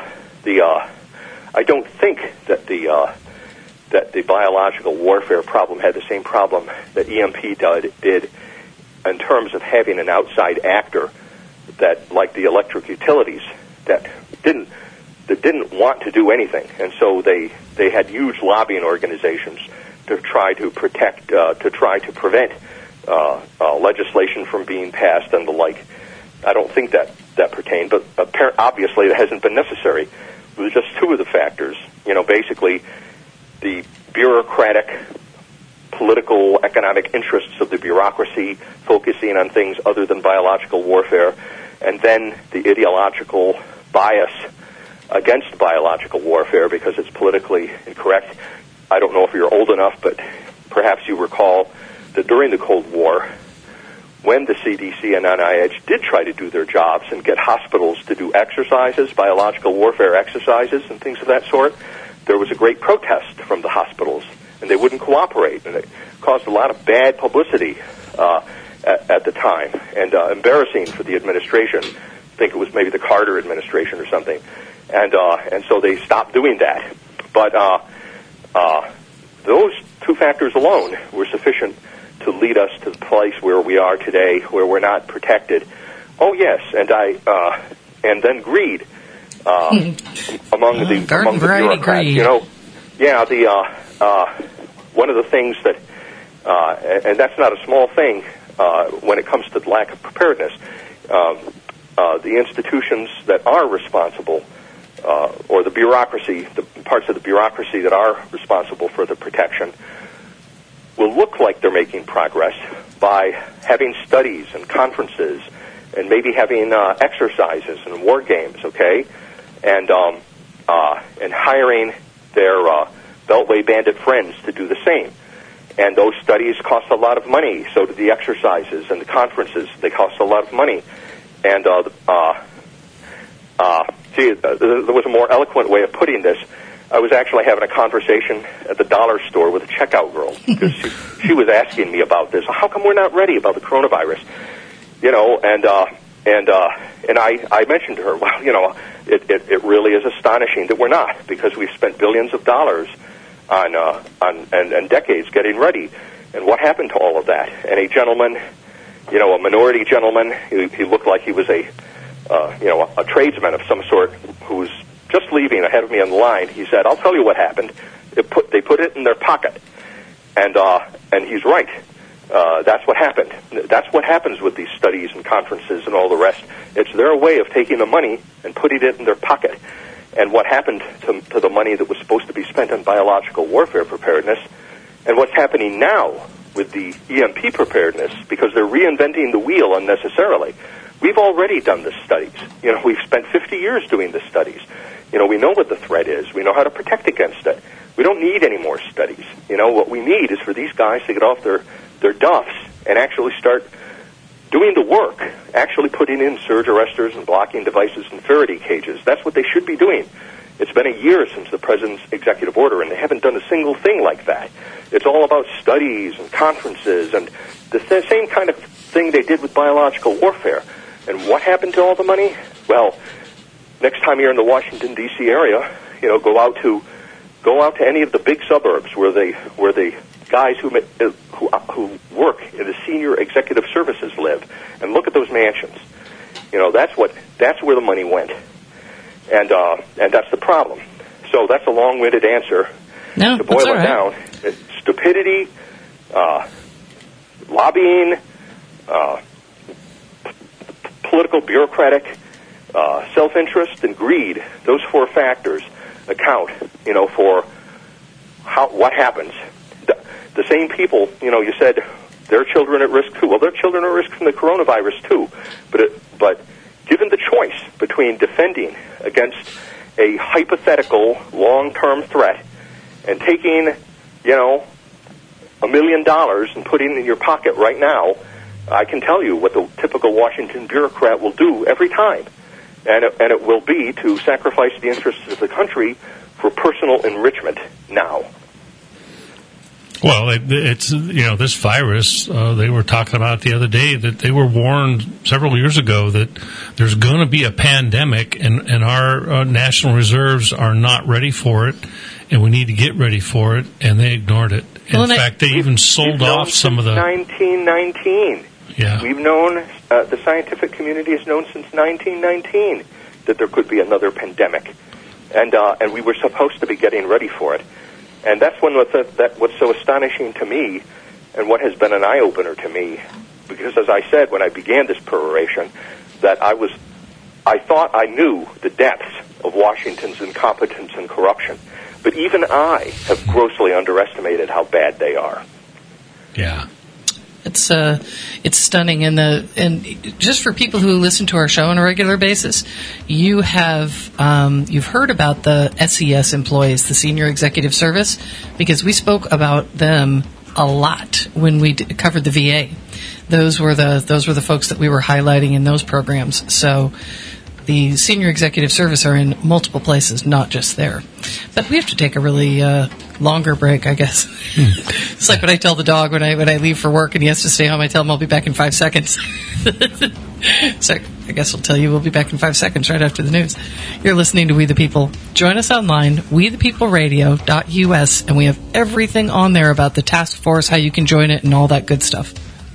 I don't think that the biological warfare problem had the same problem that EMP did in terms of having an outside actor that, like the electric utilities, that didn't want to do anything, and so they had huge lobbying organizations to try to protect, to try to prevent legislation from being passed and the like. I don't think that pertained, but obviously it hasn't been necessary. It was just two of the factors. Basically the bureaucratic, political, economic interests of the bureaucracy focusing on things other than biological warfare, and then the ideological bias against biological warfare because it's politically incorrect. I don't know if you're old enough, but perhaps you recall that during the Cold War, when the CDC and NIH did try to do their jobs and get hospitals to do exercises, biological warfare exercises and things of that sort, there was a great protest from the hospitals, and they wouldn't cooperate, and it caused a lot of bad publicity at the time, and embarrassing for the administration. I think it was maybe the Carter administration or something, and so they stopped doing that. But those two factors alone were sufficient to lead us to the place where we are today, where we're not protected. Oh yes, and then greed among the bureaucrats. Greed. One of the things that, and that's not a small thing when it comes to the lack of preparedness. The institutions that are responsible, or the bureaucracy, the parts of the bureaucracy that are responsible for the protection, will look like they're making progress by having studies and conferences and maybe having exercises and war games, okay, and hiring their Beltway bandit friends to do the same. And those studies cost a lot of money. So do the exercises and the conferences. They cost a lot of money. And there was a more eloquent way of putting this. I was actually having a conversation at the dollar store with a checkout girl because she was asking me about this. How come we're not ready about the coronavirus? And I mentioned to her, well, it really is astonishing that we're not, because we've spent billions of dollars on decades getting ready. And what happened to all of that? And a gentleman, a minority gentleman, he looked like he was a tradesman of some sort who was just leaving ahead of me on the line. He said, "I'll tell you what happened. They put it in their pocket," and he's right. That's what happened. That's what happens with these studies and conferences and all the rest. It's their way of taking the money and putting it in their pocket. And what happened to the money that was supposed to be spent on biological warfare preparedness, and what's happening now with the EMP preparedness, because they're reinventing the wheel unnecessarily. We've already done the studies. We've spent 50 years doing the studies. We know what the threat is. We know how to protect against it. We don't need any more studies. What we need is for these guys to get off their duffs and actually start doing the work, actually putting in surge arresters and blocking devices and Faraday cages. That's what they should be doing. It's been a year since the President's executive order, and they haven't done a single thing like that. It's all about studies and conferences and the same kind of thing they did with biological warfare. And what happened to all the money? Well, next time you're in the Washington, D.C. area, go out to any of the big suburbs where the guys who work in the senior executive services live, and look at those mansions. That's where the money went, and that's the problem. So that's a long-winded answer. No, to boil it down, it's stupidity, lobbying, political bureaucratic self-interest, and greed. Those four factors account, for what happens. The same people, you said their children at risk too. Well, their children are at risk from the coronavirus too. But given the choice between defending against a hypothetical long-term threat and taking, $1 million and putting it in your pocket right now, I can tell you what the typical Washington bureaucrat will do every time. And it will be to sacrifice the interests of the country for personal enrichment now. Well, it's this virus, they were talking about the other day that they were warned several years ago that there's going to be a pandemic and our national reserves are not ready for it, and we need to get ready for it, and they ignored it. In fact, they even sold off some of the... 1919. Yeah. We've known, the scientific community has known since 1919 that there could be another pandemic, and we were supposed to be getting ready for it. And that's what's so astonishing to me, and what has been an eye-opener to me, because as I said when I began this peroration, that I thought I knew the depths of Washington's incompetence and corruption, but even I have grossly underestimated how bad they are. Yeah. It's stunning, and just for people who listen to our show on a regular basis, you've heard about the SES employees, the Senior Executive Service, because we spoke about them a lot when we covered the VA. Those were the folks that we were highlighting in those programs. So the Senior Executive Service are in multiple places, not just there. But we have to take a really longer break, I guess. It's like when I tell the dog when I leave for work and he has to stay home, I tell him I'll be back in 5 seconds. So I guess I'll tell you we'll be back in 5 seconds right after the news. You're listening to We the People. Join us online, wethepeopleradio.us, and we have everything on there about the task force, how you can join it, and all that good stuff.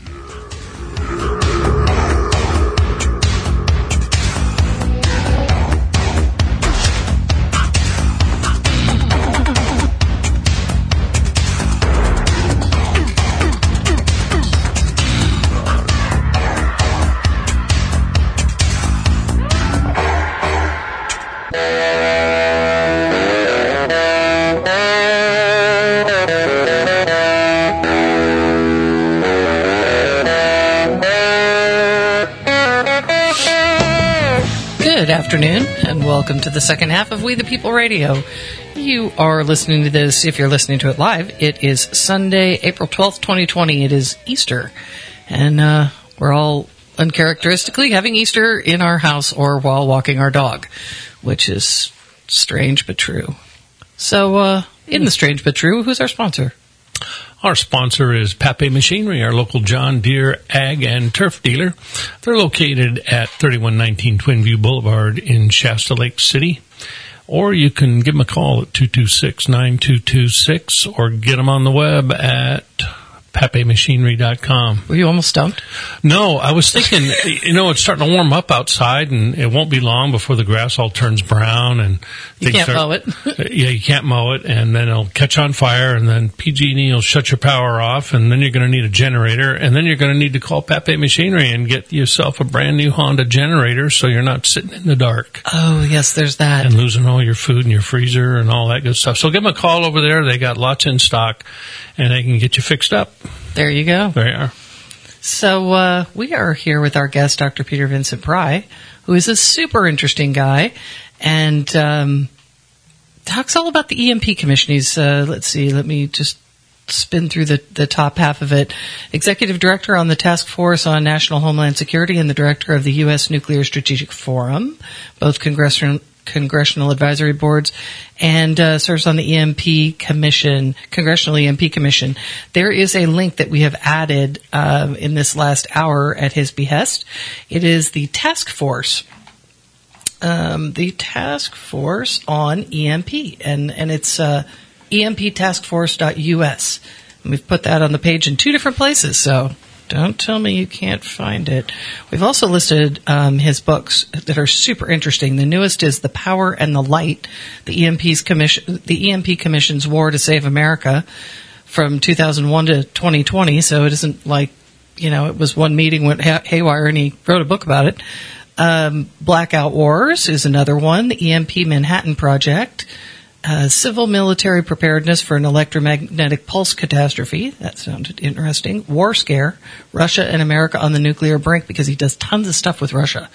Good afternoon, and welcome to the second half of We the People Radio. You are listening to this, if you're listening to it live, it is Sunday, April 12th, 2020. It is Easter, and we're all uncharacteristically having Easter in our house or while walking our dog, which is strange but true. So, in the strange but true, who's our sponsor? Our sponsor is Pape Machinery, our local John Deere ag and turf dealer. They're located at 3119 Twinview Boulevard in Shasta Lake City. Or you can give them a call at 226-9226 or get them on the web at PapeMachinery.com. Were you almost stumped? No, I was thinking, it's starting to warm up outside, and it won't be long before the grass all turns brown, and You can't mow it. Yeah, you can't mow it, and then it'll catch on fire, and then PG&E will shut your power off, and then you're going to need a generator, and then you're going to need to call Pape Machinery and get yourself a brand new Honda generator, so you're not sitting in the dark Oh, yes, there's that. and losing all your food in your freezer and all that good stuff. So give them a call over there. They got lots in stock, and they can get you fixed up. There you go. There you are. So we are here with our guest, Dr. Peter Vincent Pry, who is a super interesting guy and talks all about the EMP Commission. He's, let's see, let me just spin through the top half of it. Executive Director on the Task Force on National Homeland Security and the Director of the U.S. Nuclear Strategic Forum, both congressional advisory boards, and serves on the EMP Commission, Congressional EMP Commission. There is a link that we have added in this last hour at his behest. It is the Task Force. The Task Force on EMP, and it's emptaskforce.us. And we've put that on the page in 2 different places, so don't tell me you can't find it. We've also listed his books that are super interesting. The newest is The Power and the Light, the EMP Commission's War to Save America from 2001 to 2020, so it isn't like, it was one meeting went haywire and he wrote a book about it. Blackout Wars is another one, the EMP Manhattan Project, Civil Military Preparedness for an Electromagnetic Pulse Catastrophe. That sounded interesting. War Scare, Russia and America on the Nuclear Brink, because he does tons of stuff with Russia.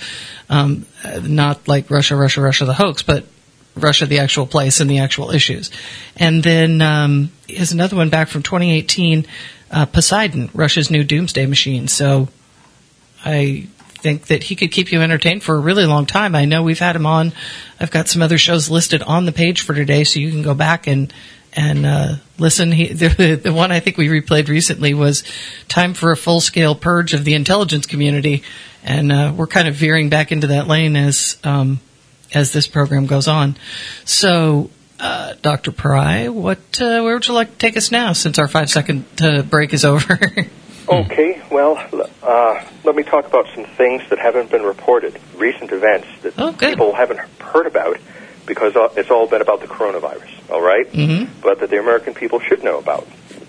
Not like Russia, the hoax, but Russia, the actual place and the actual issues. And then here's another one back from 2018, Poseidon, Russia's new doomsday machine. So I think that he could keep you entertained for a really long time. I know we've had him on. I've got some other shows listed on the page for today, so you can go back and listen. The one I think we replayed recently was Time for a Full-Scale Purge of the Intelligence Community, and we're kind of veering back into that lane as this program goes on. So, Dr. Pry, where would you like to take us now, since our 5-second break is over? Okay, well, let me talk about some things that haven't been reported, recent events that people haven't heard about, because it's all been about the coronavirus, all right? Mm-hmm. But that the American people should know about.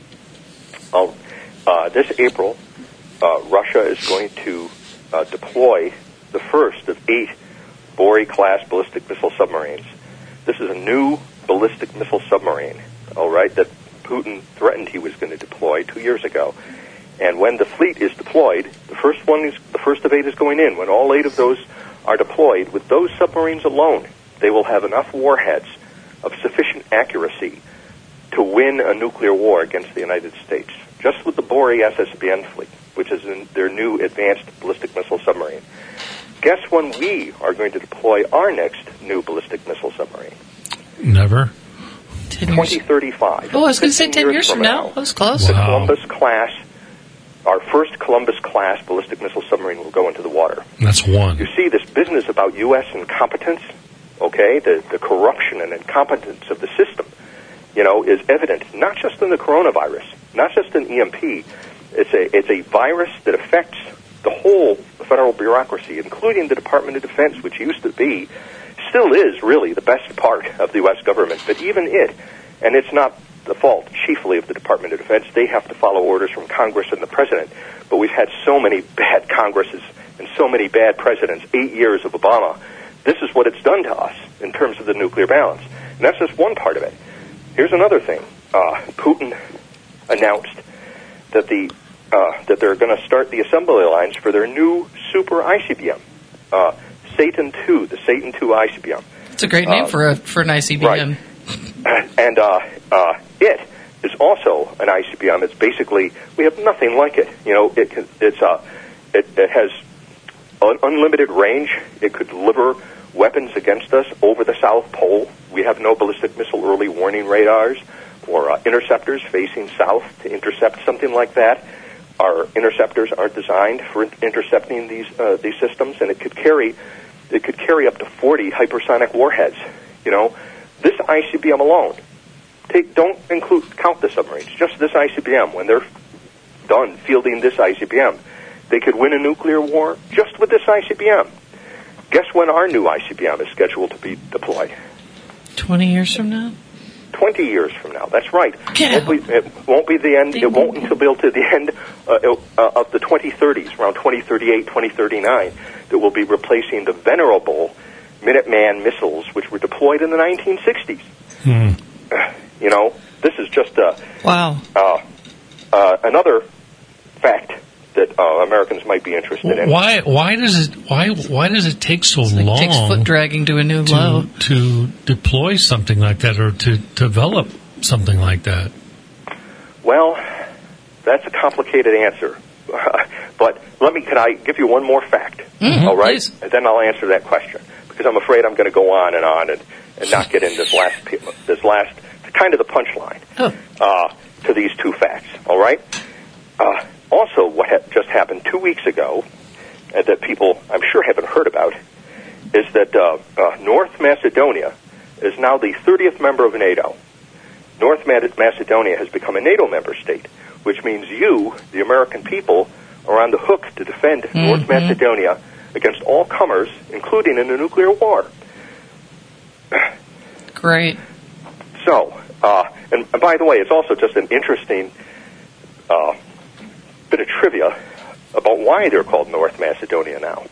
This April, Russia is going to deploy the first of 8 Bory-class ballistic missile submarines. This is a new ballistic missile submarine, all right, that Putin threatened he was going to deploy 2 years ago. And when the fleet is deployed, the first of 8 is going in. When all 8 of those are deployed, with those submarines alone, they will have enough warheads of sufficient accuracy to win a nuclear war against the United States. Just with the Bory SSBN fleet, which is their new advanced ballistic missile submarine. Guess when we are going to deploy our next new ballistic missile submarine? Never. 2035. Oh, I was going to say 10 years from now. That was close. The Columbus class. Our first Columbus-class ballistic missile submarine will go into the water. That's one. You see, this business about U.S. incompetence, okay, the corruption and incompetence of the system, is evident not just in the coronavirus, not just in EMP. It's a virus that affects the whole federal bureaucracy, including the Department of Defense, which used to be, still is really the best part of the U.S. government, but even it, and it's not the fault chiefly of the Department of Defense. They have to follow orders from Congress and the President. But we've had so many bad Congresses and so many bad presidents, 8 years of Obama. This is what it's done to us in terms of the nuclear balance. And that's just one part of it. Here's another thing. Putin announced that that they're going to start the assembly lines for their new super ICBM, Satan II, the Satan II ICBM. It's a great name for an ICBM. Right. And it is also an ICBM. It's basically, we have nothing like it. It has unlimited range. It could deliver weapons against us over the South Pole. We have no ballistic missile early warning radars or interceptors facing south to intercept something like that. Our interceptors aren't designed for intercepting these systems, and it could carry up to 40 hypersonic warheads. This ICBM alone, don't count the submarines, just this ICBM, when they're done fielding this ICBM. They could win a nuclear war just with this ICBM. Guess when our new ICBM is scheduled to be deployed? 20 years from now? 20 years from now. That's right. Yeah. It won't be the end. It won't until to the end of the 2030s, around 2038, 2039, that will be replacing the venerable Minuteman missiles, which were deployed in the 1960s. You know, this is just Wow. another fact that Americans might be interested in. Why does it take so It long takes foot dragging to a new low. to deploy something like that or to develop something like that? Well, that's a complicated answer. But can I give you one more fact? All right? Please. And then I'll answer that question. Because I'm afraid I'm going to go on and not get in this last kind of the punchline to these two facts. All right? Also, what just happened 2 weeks ago, that people I'm sure haven't heard about, is that North Macedonia is now the 30th member of NATO. North Macedonia has become a NATO member state, which means you, the American people, are on the hook to defend North Macedonia against all comers, including in a nuclear war. Great. So, and by the way, it's also just an interesting bit of trivia about why they're called North Macedonia now.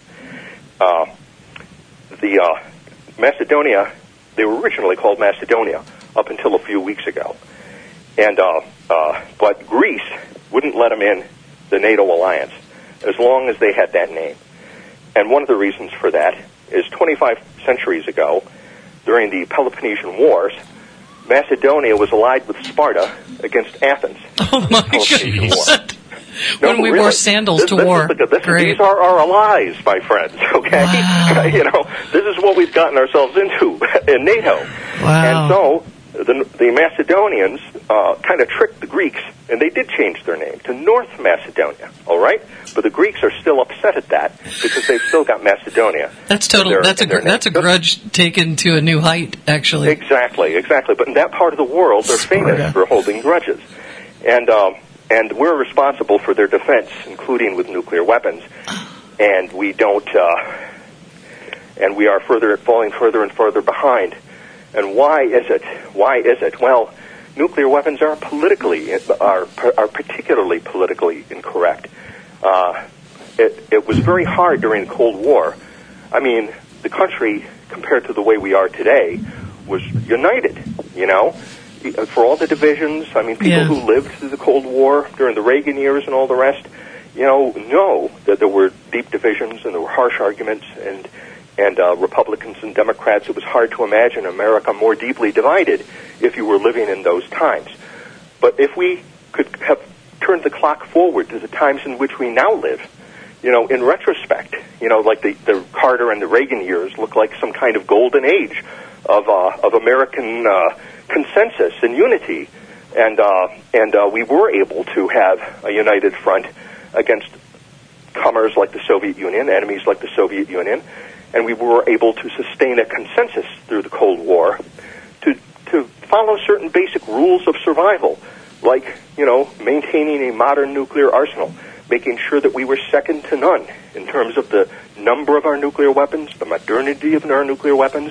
The Macedonia, they were originally called Macedonia up until a few weeks ago, and but Greece wouldn't let them in the NATO alliance as long as they had that name. And one of the reasons for that is 25 centuries ago, during the Peloponnesian Wars, Macedonia was allied with Sparta against Athens. Oh my Peloponnesian goodness. War. When we wore sandals to war. Great. These are our allies, my friends, okay? Wow. You know, this is what we've gotten ourselves into in NATO. Wow. And so the Macedonians kind of tricked the Greeks, and they did change their name to North Macedonia, all right? But the Greeks are still upset at that because they've still got Macedonia. That's total. That's a grudge taken to a new height, actually. Exactly. But in that part of the world, they're famous for holding grudges. And we're responsible for their defense, including with nuclear weapons. And we don't, and we are falling further and further behind. And why is it? Well, nuclear weapons are particularly politically incorrect. It was very hard during the Cold War. I mean, the country, compared to the way we are today, was united, you know? For all the divisions, I mean, people who lived through the Cold War during the Reagan years and all the rest, you know that there were deep divisions and there were harsh arguments and Republicans and Democrats. It was hard to imagine America more deeply divided if you were living in those times. But if we could have turned the clock forward to the times in which we now live, you know, in retrospect, you know, like the Carter and the Reagan years look like some kind of golden age of American consensus and unity, and we were able to have a united front against comers like the Soviet Union, enemies like the Soviet Union, and we were able to sustain a consensus through the Cold War to follow certain basic rules of survival, like, you know, maintaining a modern nuclear arsenal, making sure that we were second to none in terms of the number of our nuclear weapons, the modernity of our nuclear weapons,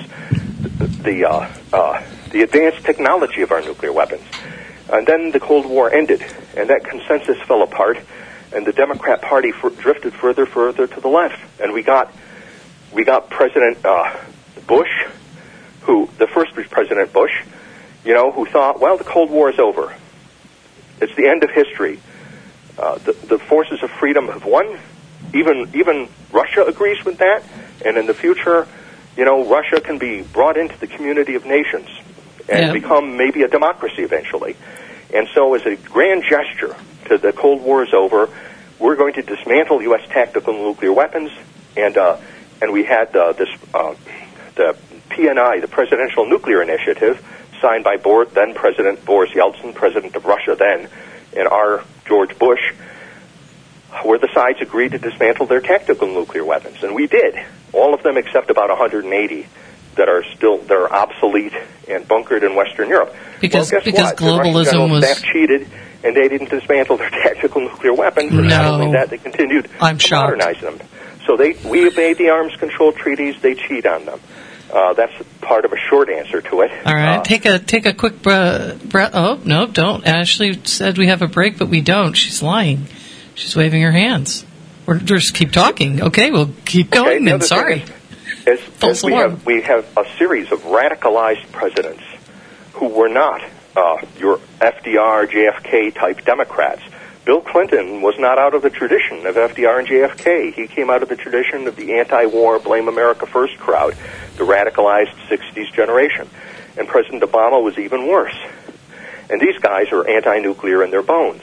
the advanced technology of our nuclear weapons. And then the Cold War ended, and that consensus fell apart, and the Democrat Party drifted further to the left, and we got President Bush, the first President Bush, you know, who thought, well, the Cold War is over. It's the end of history. The forces of freedom have won. Even Russia agrees with that, and in the future, you know, Russia can be brought into the community of nations and become maybe a democracy eventually. And so as a grand gesture to the Cold War is over, we're going to dismantle U.S. tactical nuclear weapons, and we had the PNI, the Presidential Nuclear Initiative, signed by then President Boris Yeltsin, President of Russia then, and our George Bush, where the sides agreed to dismantle their tactical nuclear weapons. And we did. All of them except about 180 that are obsolete and bunkered in Western Europe. Because globalism was staff cheated and they didn't dismantle their tactical nuclear weapons. And not only that, they continued to modernize them. So we obeyed the arms control treaties. They cheat on them. That's part of a short answer to it. All right, take a quick breath. Oh, no, don't. Ashley said we have a break, but we don't. She's lying. She's waving her hands. We're just keep talking. Okay, we'll keep going then. Sorry. As we have a series of radicalized presidents who were not your FDR, JFK type Democrats. Bill Clinton was not out of the tradition of FDR and JFK. He came out of the tradition of the anti-war, blame America first crowd, the radicalized 60s generation. And President Obama was even worse. And these guys are anti-nuclear in their bones.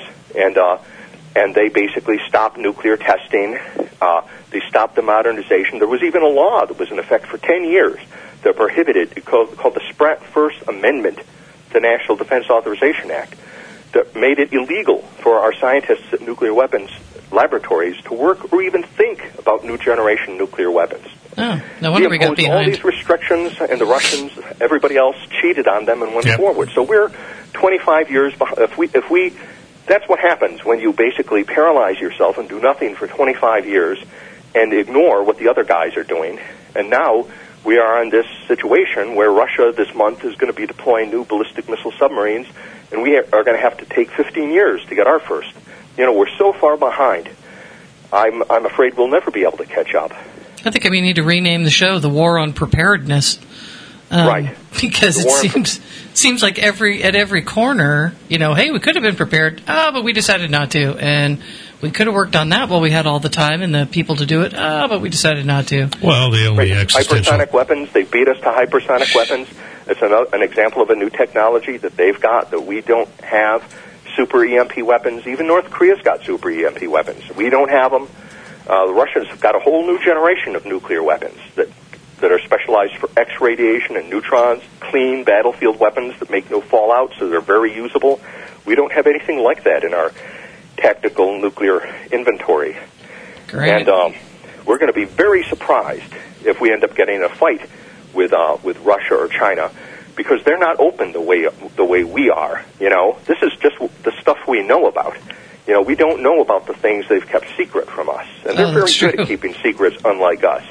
And they basically stopped nuclear testing. They stopped the modernization. There was even a law that was in effect for 10 years that prohibited, called the Spratt First Amendment to the National Defense Authorization Act, that made it illegal for our scientists at nuclear weapons laboratories to work or even think about new generation nuclear weapons. Oh, no wonder we got behind. All these restrictions, and the Russians, everybody else cheated on them and went forward. So we're 25 years behind. If we, that's what happens when you basically paralyze yourself and do nothing for 25 years and ignore what the other guys are doing. And now we are in this situation where Russia this month is going to be deploying new ballistic missile submarines, and we are going to have to take 15 years to get our first. You know, we're so far behind. I'm afraid we'll never be able to catch up. I think we need to rename the show "The War on Preparedness." Right. Because it seems like at every corner, you know, hey, we could have been prepared, but we decided not to, and we could have worked on that while we had all the time and the people to do it, but we decided not to. Well, the only existential... Hypersonic weapons, they beat us to hypersonic weapons. It's an example of a new technology that they've got that we don't have. Super EMP weapons. Even North Korea's got super EMP weapons. We don't have them. The Russians have got a whole new generation of nuclear weapons that are specialized for X radiation and neutrons, clean battlefield weapons that make no fallout, so they're very usable. We don't have anything like that in our tactical nuclear inventory. Great. And we're going to be very surprised if we end up getting in a fight with Russia or China, because they're not open the way we are. You know, this is just the stuff we know about. You know, we don't know about the things they've kept secret from us, and they're very good at keeping secrets, unlike us.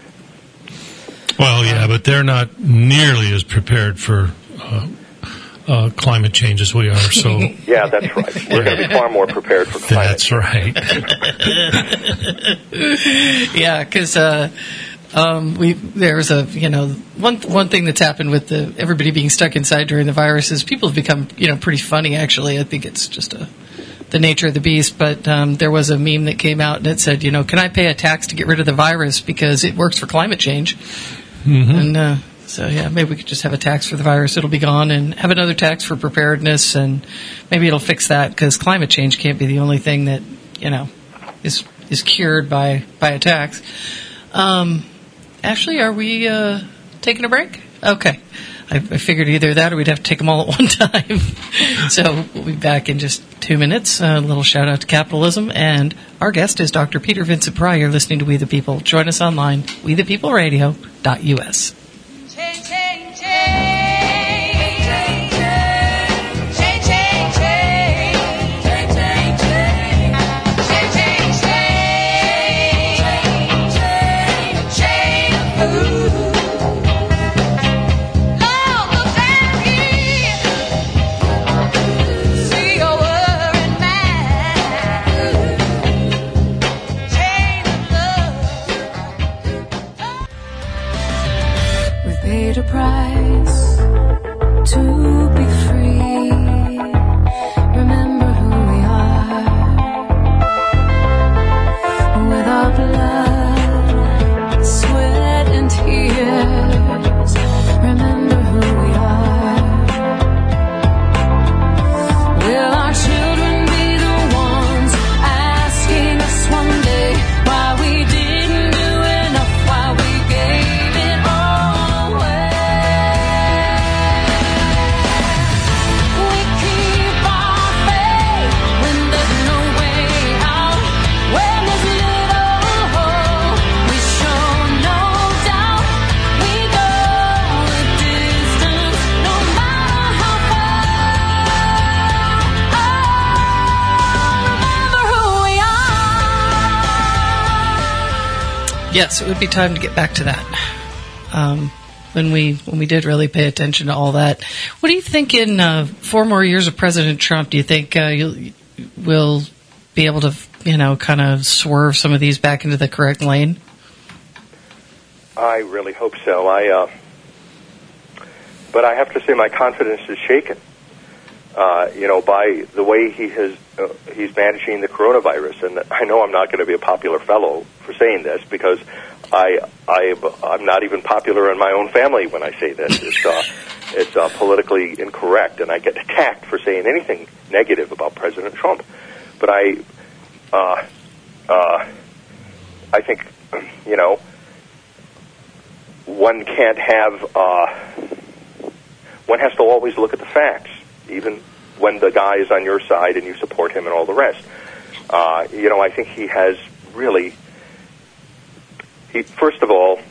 Well, yeah, but they're not nearly as prepared for climate change as we are. So yeah, that's right. We're going to be far more prepared for climate. That's right. Yeah, because there's one thing that's happened with everybody being stuck inside during the virus is people have become pretty funny. Actually, I think it's just the nature of the beast. But there was a meme that came out and it said, can I pay a tax to get rid of the virus because it works for climate change? Mm-hmm. And so yeah, maybe we could just have a tax for the virus; it'll be gone, and have another tax for preparedness, and maybe it'll fix that, because climate change can't be the only thing that is cured by a tax. Ashley, are we taking a break? Okay. I figured either that or we'd have to take them all at one time. So we'll be back in just 2 minutes. A little shout out to capitalism. And our guest is Dr. Peter Vincent Pry. You're listening to We the People. Join us online, wethepeopleradio.us. A price to be free. Remember who we are. With our blood, sweat, and tears. Remember who we are. Will our children be the ones asking us one day why we didn't do enough, why we gave it all away? Yes, it would be time to get back to that. When we did really pay attention to all that. What do you think in 4 more years of President Trump? Do you think we'll be able to, kind of swerve some of these back into the correct lane? I really hope so. But I have to say my confidence is shaken. By the way he's managing the coronavirus, and I know I'm not going to be a popular fellow for saying this because I'm not even popular in my own family when I say this. It's politically incorrect, and I get attacked for saying anything negative about President Trump. But I think one can't have. One has to always look at the facts, even when the guy is on your side and you support him and all the rest. I think he has really. First of all,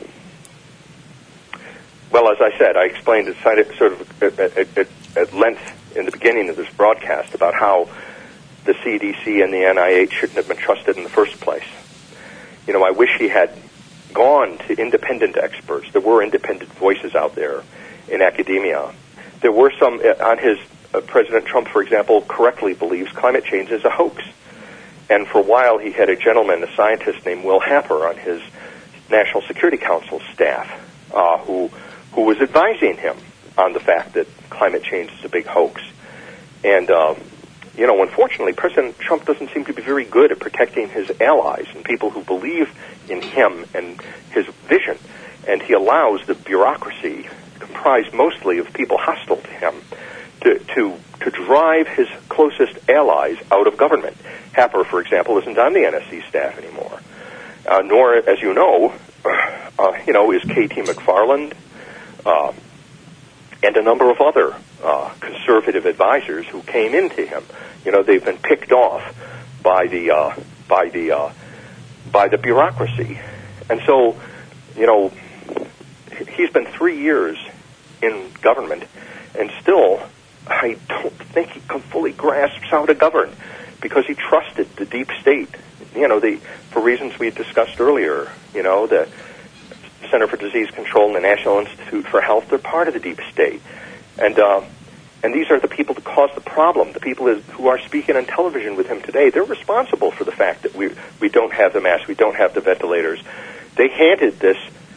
well, as I said, I explained it sort of at length in the beginning of this broadcast about how the CDC and the NIH shouldn't have been trusted in the first place. I wish he had gone to independent experts. There were independent voices out there in academia. There were some on his President Trump, for example, correctly believes climate change is a hoax. And for a while, he had a gentleman, a scientist named Will Happer, on his National Security Council staff, who was advising him on the fact that climate change is a big hoax. And unfortunately, President Trump doesn't seem to be very good at protecting his allies and people who believe in him and his vision. And he allows the bureaucracy, comprised mostly of people hostile to him, to drive his closest allies out of government. Happer, for example, isn't on the NSC staff anymore. Nor, as you know, is K.T. McFarland and a number of other conservative advisors who came into him. They've been picked off by the bureaucracy, and so he's been 3 years in government, and still I don't think he fully grasps how to govern because he trusted the deep state. For reasons we had discussed earlier, the Center for Disease Control and the National Institute for Health, they're part of the deep state. And these are the people that caused the problem. The people who are speaking on television with him today, they're responsible for the fact that we don't have the masks, we don't have the ventilators. They handed this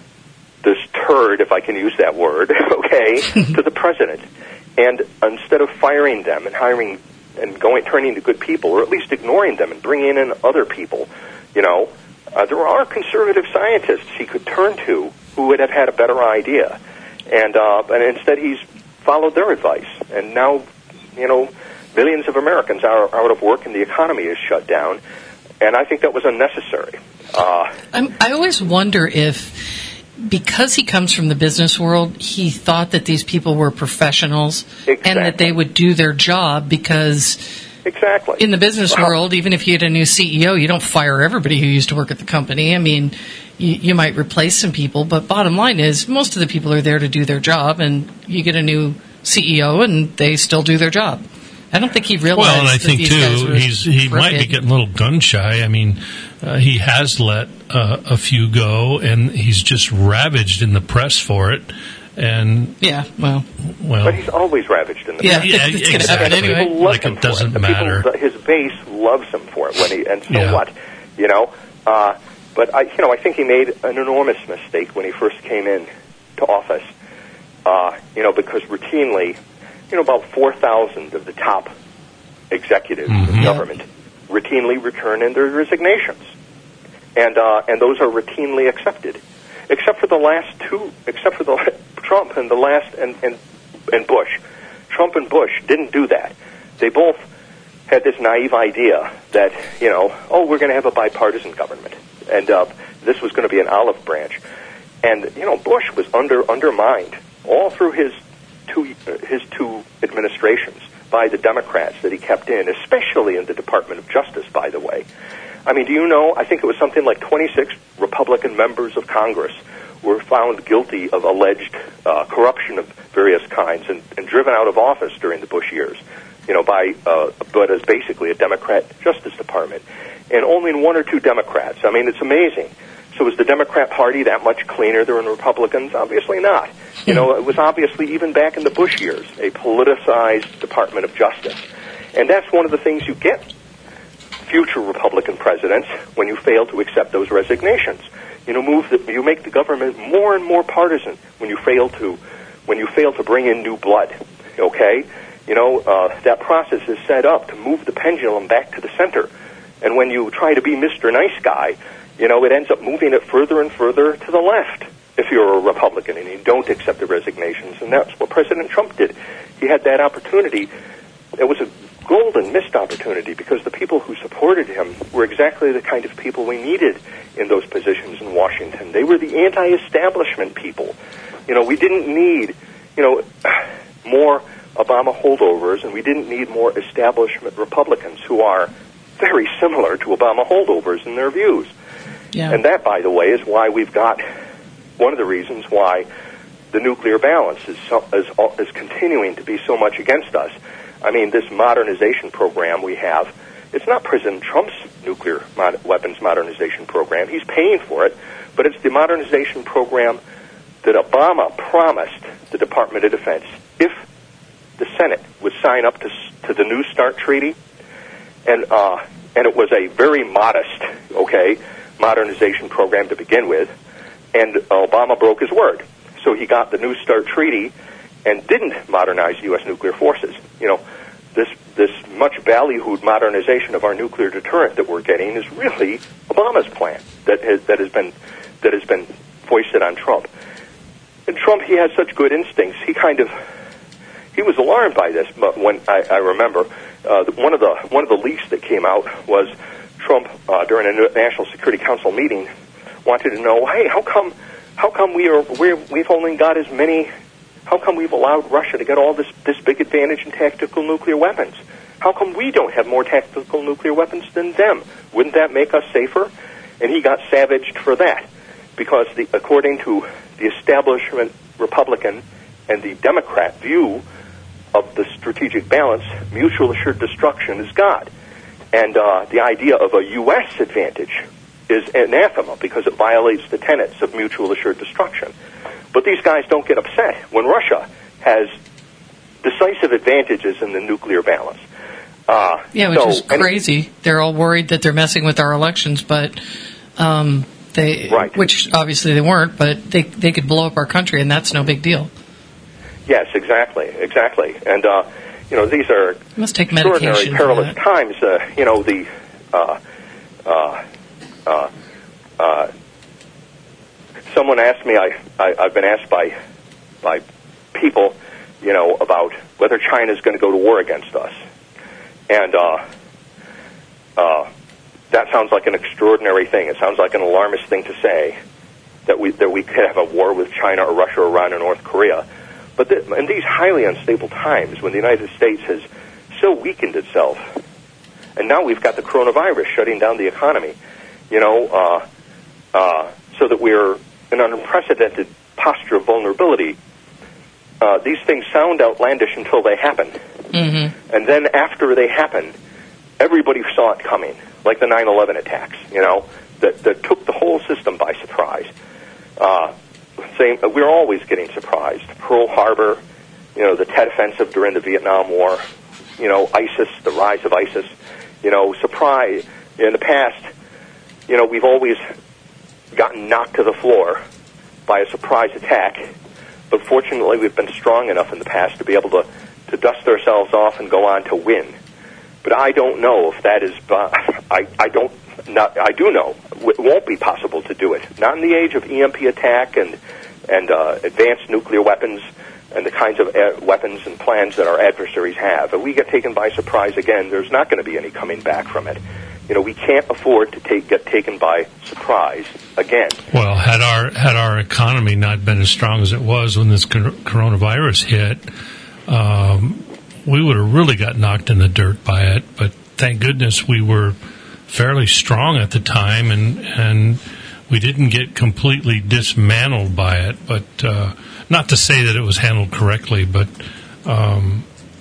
turd, if I can use that word, okay, to the president. And instead of firing them and hiring and turning to good people, or at least ignoring them and bringing in other people, there are conservative scientists he could turn to who would have had a better idea. And instead he's followed their advice. And now, millions of Americans are out of work and the economy is shut down. And I think that was unnecessary. I always wonder if, because he comes from the business world, he thought that these people were professionals and that they would do their job because in the business world, even if you had a new CEO, you don't fire everybody who used to work at the company. I mean, you might replace some people, but bottom line is most of the people are there to do their job, and you get a new CEO and they still do their job. I don't think he realized. Well, and I think too, he crooked. might be getting a little gun shy. I mean, he has let a few go, and he's just ravaged in the press for it. And well, but he's always ravaged in the press. It's going to happen anyway. People love Like him it doesn't for it. matter. His base loves him for it. What? But I think he made an enormous mistake when he first came in to office. Because routinely, about 4,000 of the top executives of government routinely return in their resignations, and those are routinely accepted, except for Trump and and Bush. Trump and Bush didn't do that. They both had this naive idea that we're going to have a bipartisan government, and this was going to be an olive branch, and Bush was undermined all through his two administrations by the Democrats that he kept in, especially in the Department of Justice, by the way. I mean, do you know, I think it was something like 26 Republican members of Congress were found guilty of alleged corruption of various kinds and driven out of office during the Bush years, but as basically a Democrat Justice Department. And only 1 or 2 Democrats. I mean, it's amazing So is the Democrat Party that much cleaner than Republicans? Obviously not. You know, it was obviously, even back in the Bush years, a politicized Department of Justice. And that's one of the things you get future Republican presidents when you fail to accept those resignations. You know, you make the government more and more partisan when you fail to bring in new blood. Okay, you know, that process is set up to move the pendulum back to the center. And when you try to be Mr. Nice Guy, you know, it ends up moving it further and further to the left if you're a Republican and you don't accept the resignations. And that's what President Trump did. He had that opportunity. It was a golden missed opportunity because the people who supported him were exactly the kind of people we needed in those positions in Washington. They were the anti-establishment people. You know, we didn't need, you know, more Obama holdovers, and we didn't need more establishment Republicans who are very similar to Obama holdovers in their views. Yeah. And that, by the way, is why we've got one of the reasons why the nuclear balance is continuing to be so much against us. I mean, this modernization program we have, it's not President Trump's nuclear weapons modernization program. He's paying for it, but it's the modernization program that Obama promised the Department of Defense if the Senate would sign up to the New START treaty, and it was a very modest, modernization program to begin with, and Obama broke his word. So he got the New START treaty and didn't modernize U.S. nuclear forces. You know, this much ballyhooed modernization of our nuclear deterrent that we're getting is really Obama's plan that has been foisted on Trump. And Trump, he has such good instincts. He was alarmed by this. But when I remember one of the leaks that came out was Trump during a National Security Council meeting wanted to know, hey, how come we've only got as many? How come we've allowed Russia to get all this big advantage in tactical nuclear weapons? How come we don't have more tactical nuclear weapons than them? Wouldn't that make us safer? And he got savaged for that because according to the establishment Republican and the Democrat view of the strategic balance, mutual assured destruction is God. And the idea of a U.S. advantage is anathema because it violates the tenets of mutual assured destruction. But these guys don't get upset when Russia has decisive advantages in the nuclear balance. Which is crazy. They're all worried that they're messing with our elections, but which obviously they weren't, but they could blow up our country, and that's no big deal. Yes, exactly. And, these are must take extraordinary, perilous times. Someone asked me, I've been asked by people, about whether China's going to go to war against us. And that sounds like an extraordinary thing. It sounds like an alarmist thing to say, that we could have a war with China or Russia or Iran or North Korea. But in these highly unstable times, when the United States has so weakened itself, and now we've got the coronavirus shutting down the economy, so that we're in an unprecedented posture of vulnerability. These things sound outlandish until they happen. Mm-hmm. And then after they happen, everybody saw it coming, like the 9/11 attacks, that took the whole system by surprise. We're always getting surprised. Pearl Harbor, the Tet Offensive during the Vietnam War, ISIS, the rise of ISIS, surprise. In the past, we've always gotten knocked to the floor by a surprise attack, but fortunately we've been strong enough in the past to be able to dust ourselves off and go on to win. But I don't know if that is, I do know it won't be possible to do it. Not in the age of EMP attack and advanced nuclear weapons and the kinds of weapons and plans that our adversaries have. If we get taken by surprise again, there's not going to be any coming back from it. We can't afford to get taken by surprise again. Well, had our economy not been as strong as it was when this coronavirus hit, we would have really got knocked in the dirt by it. But thank goodness we were fairly strong at the time, and we didn't get completely dismantled by it. But not to say that it was handled correctly, but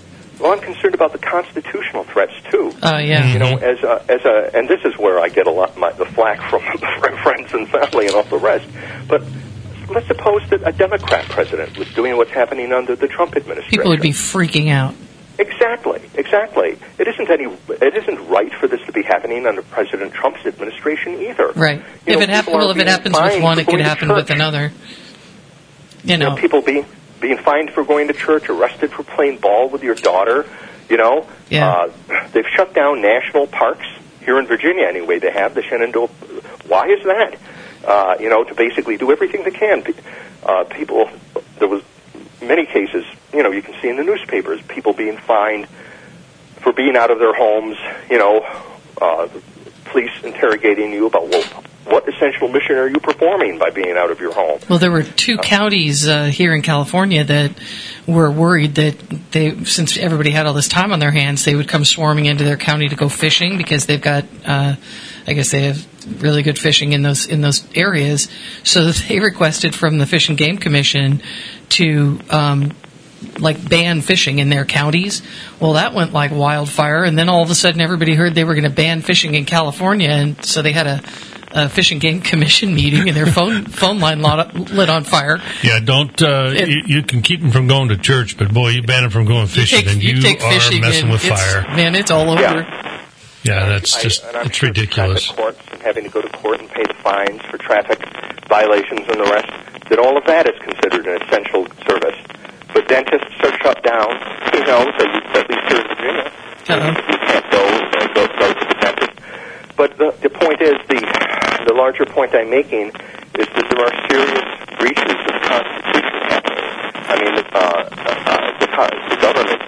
Well, I'm concerned about the constitutional threats too. Yeah. You know, and this is where I get a lot the flack from friends and family and all the rest. But let's suppose that a Democrat president was doing what's happening under the Trump administration. People would be freaking out. Exactly. It isn't right for this to be happening under President Trump's administration either. Right. You know, If it happens with one, it could happen with another. You know. People being fined for going to church, arrested for playing ball with your daughter. You know. Yeah. They've shut down national parks here in Virginia. Anyway, they have the Shenandoah. Why is that? You know, to basically do everything they can. People. There was many cases. You know, you can see in the newspapers people being fined for being out of their homes. You know, police interrogating you about, well, what essential mission are you performing by being out of your home? Well, there were two counties here in California that were worried that since everybody had all this time on their hands, they would come swarming into their county to go fishing because they've got, I guess they have really good fishing in those areas. So they requested from the Fish and Game Commission to ban fishing in their counties. Well, that went like wildfire, and then all of a sudden everybody heard they were going to ban fishing in California, and so they had a Fish and Game Commission meeting, and their phone line lit on fire. Yeah, don't you can keep them from going to church, but boy, you ban them from going fishing, and you take are fishing messing with fire. Man, it's all over. Yeah, that's I'm it's sure ridiculous. Traffic courts and having to go to court and pay the fines for traffic violations and the rest, that all of that is considered an essential service. But dentists are shut down, you know, at least here in Virginia. You can't go to the dentist. But the point is, the larger point I'm making is that there are serious breaches of the Constitution happening. I mean, the government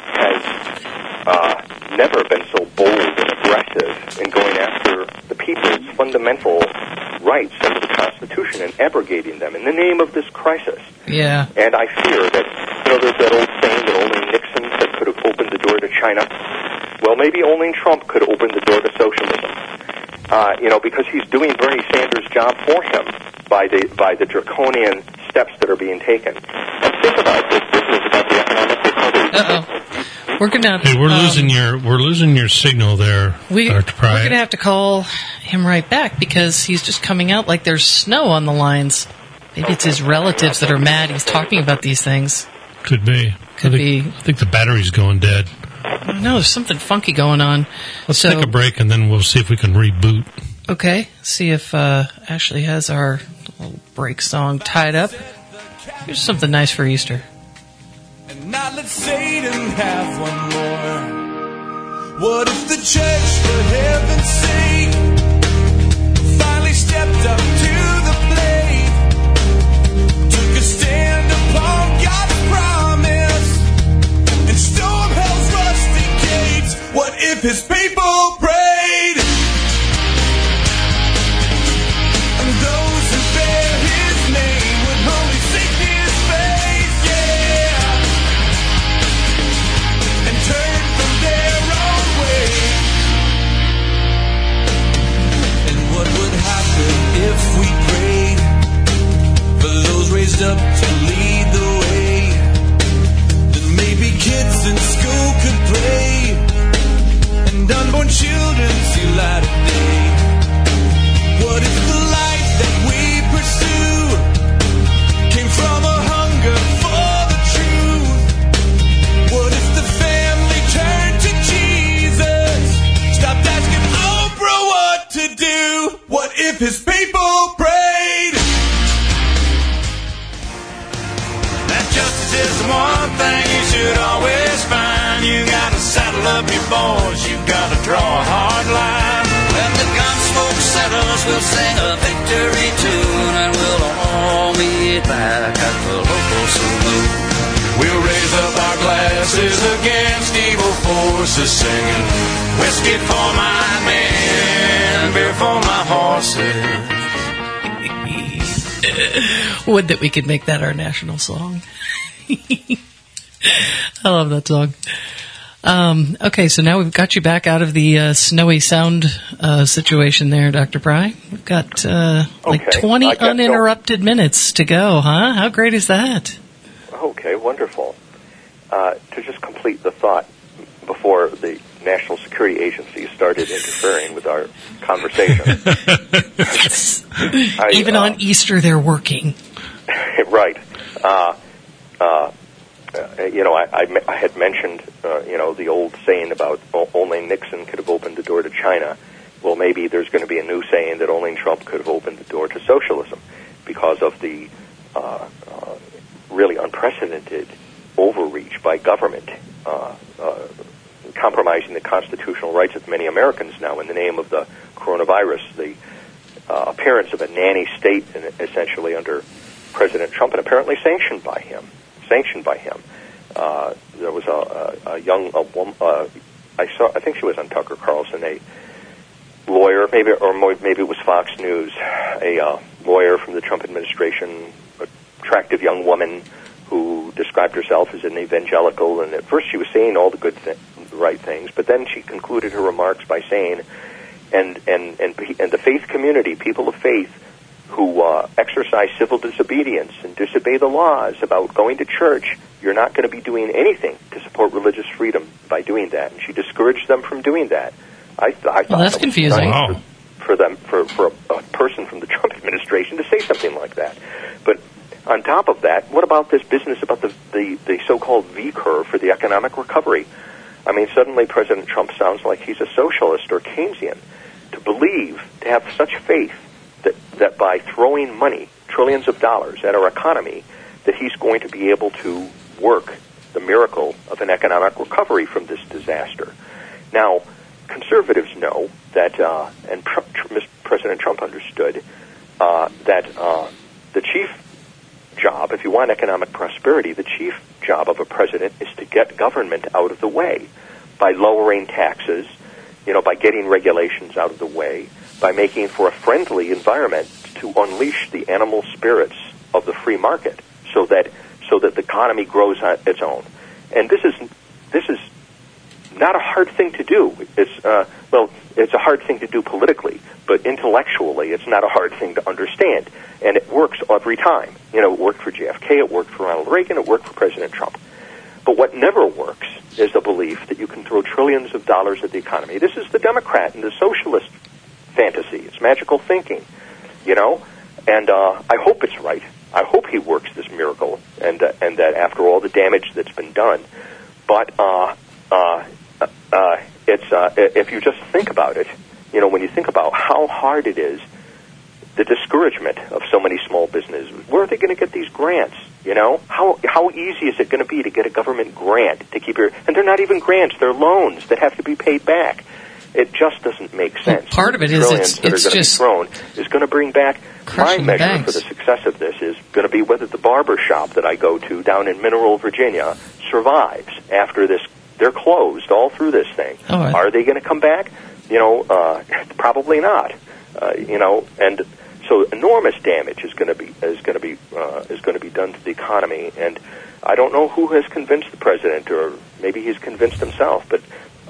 has never been so bold and aggressive in going after the people's fundamental rights under the Constitution and abrogating them in the name of this crisis. Yeah. And I fear that, you know, there's that old saying that only Nixon could have opened the door to China. Well, maybe only Trump could open the door to socialism. You know, because he's doing Bernie Sanders' job for him by the draconian steps that are being taken. And think about this. This is about the economic recovery. We're gonna. Hey, we're losing your signal there, Dr. We're Pry. gonna have to call him right back because he's just coming out like there's snow on the lines. Maybe it's his relatives that are mad he's talking about these things. Could be. I think the battery's going dead. No, there's something funky going on. Let's take a break and then we'll see if we can reboot. Okay, see if Ashley has our little break song tied up. Here's something nice for Easter. And now let Satan have one more. What if the church, for heaven's sake, finally stepped up to the plate, took a stand upon God's promise, and stormed hell's rusty gates? What if his people prayed? And those who bear his name would only seek his face, yeah, and turn from their own way. And what would happen if we prayed for those raised up to lead the way? Then maybe kids in school could play, and unborn children see light of day. What if the life that we pursue came from a hunger for the truth? What if the family turned to Jesus, stopped asking Oprah what to do? What if his people prayed? That justice is the one thing you should always find. You gotta saddle up your boys, you gotta draw a hard line. When the gunsmoke settles, we'll sing a victory tune, and we'll all meet back at the local saloon. We'll raise up our glasses against evil forces, singing whiskey for my men, beer for my horses. Would that we could make that our national song. I love that song. Okay, so now we've got you back out of the snowy sound situation there, Dr. Pry. We've got like 20 uninterrupted minutes to go, huh? How great is that? Okay, wonderful. to just complete the thought before the National Security Agency started interfering with our conversation. Even on Easter, they're working. Right. I had mentioned, the old saying about only Nixon could have opened the door to China. Well, maybe there's going to be a new saying that only Trump could have opened the door to socialism because of the really unprecedented overreach by government, compromising the constitutional rights of many Americans now in the name of the coronavirus, the appearance of a nanny state essentially under President Trump, and apparently sanctioned by him. There was a young woman. I think she was on Tucker Carlson, a lawyer, maybe it was Fox News, a lawyer from the Trump administration, attractive young woman who described herself as an evangelical, and at first she was saying all the right things, but then she concluded her remarks by saying, and the faith community, people of faith, who exercise civil disobedience and disobey the laws about going to church, you're not going to be doing anything to support religious freedom by doing that. And she discouraged them from doing that. I thought that's confusing. Wow. For a person from the Trump administration to say something like that. But on top of that, what about this business about the so-called V curve for the economic recovery? I mean, suddenly President Trump sounds like he's a socialist or Keynesian. To have such faith that by throwing money, trillions of dollars, at our economy, that he's going to be able to work the miracle of an economic recovery from this disaster. Now, conservatives know that, and President Trump understood, that the chief job, if you want economic prosperity, the chief job of a president is to get government out of the way by lowering taxes, by getting regulations out of the way, by making for a friendly environment to unleash the animal spirits of the free market so that the economy grows on its own. And this is not a hard thing to do. It's a hard thing to do politically, but intellectually it's not a hard thing to understand. And it works every time. It worked for JFK, it worked for Ronald Reagan, it worked for President Trump. But what never works is the belief that you can throw trillions of dollars at the economy. This is the Democrat and the socialist fantasy. It's magical thinking, and I hope it's right. I hope he works this miracle, and that after all the damage that's been done. But if you just think about it, when you think about how hard it is, the discouragement of so many small businesses, where are they going to get these grants? How easy is it going to be to get a government grant to keep and they're not even grants, they're loans that have to be paid back. It just doesn't make sense. Well, part of it is it's just thrown is going to bring back. My measure for the success of this is going to be whether the barber shop that I go to down in Mineral, Virginia, survives after this. They're closed all through this thing. Right. Are they going to come back? Probably not. And so enormous damage is going to be done to the economy. And I don't know who has convinced the president, or maybe he's convinced himself, but.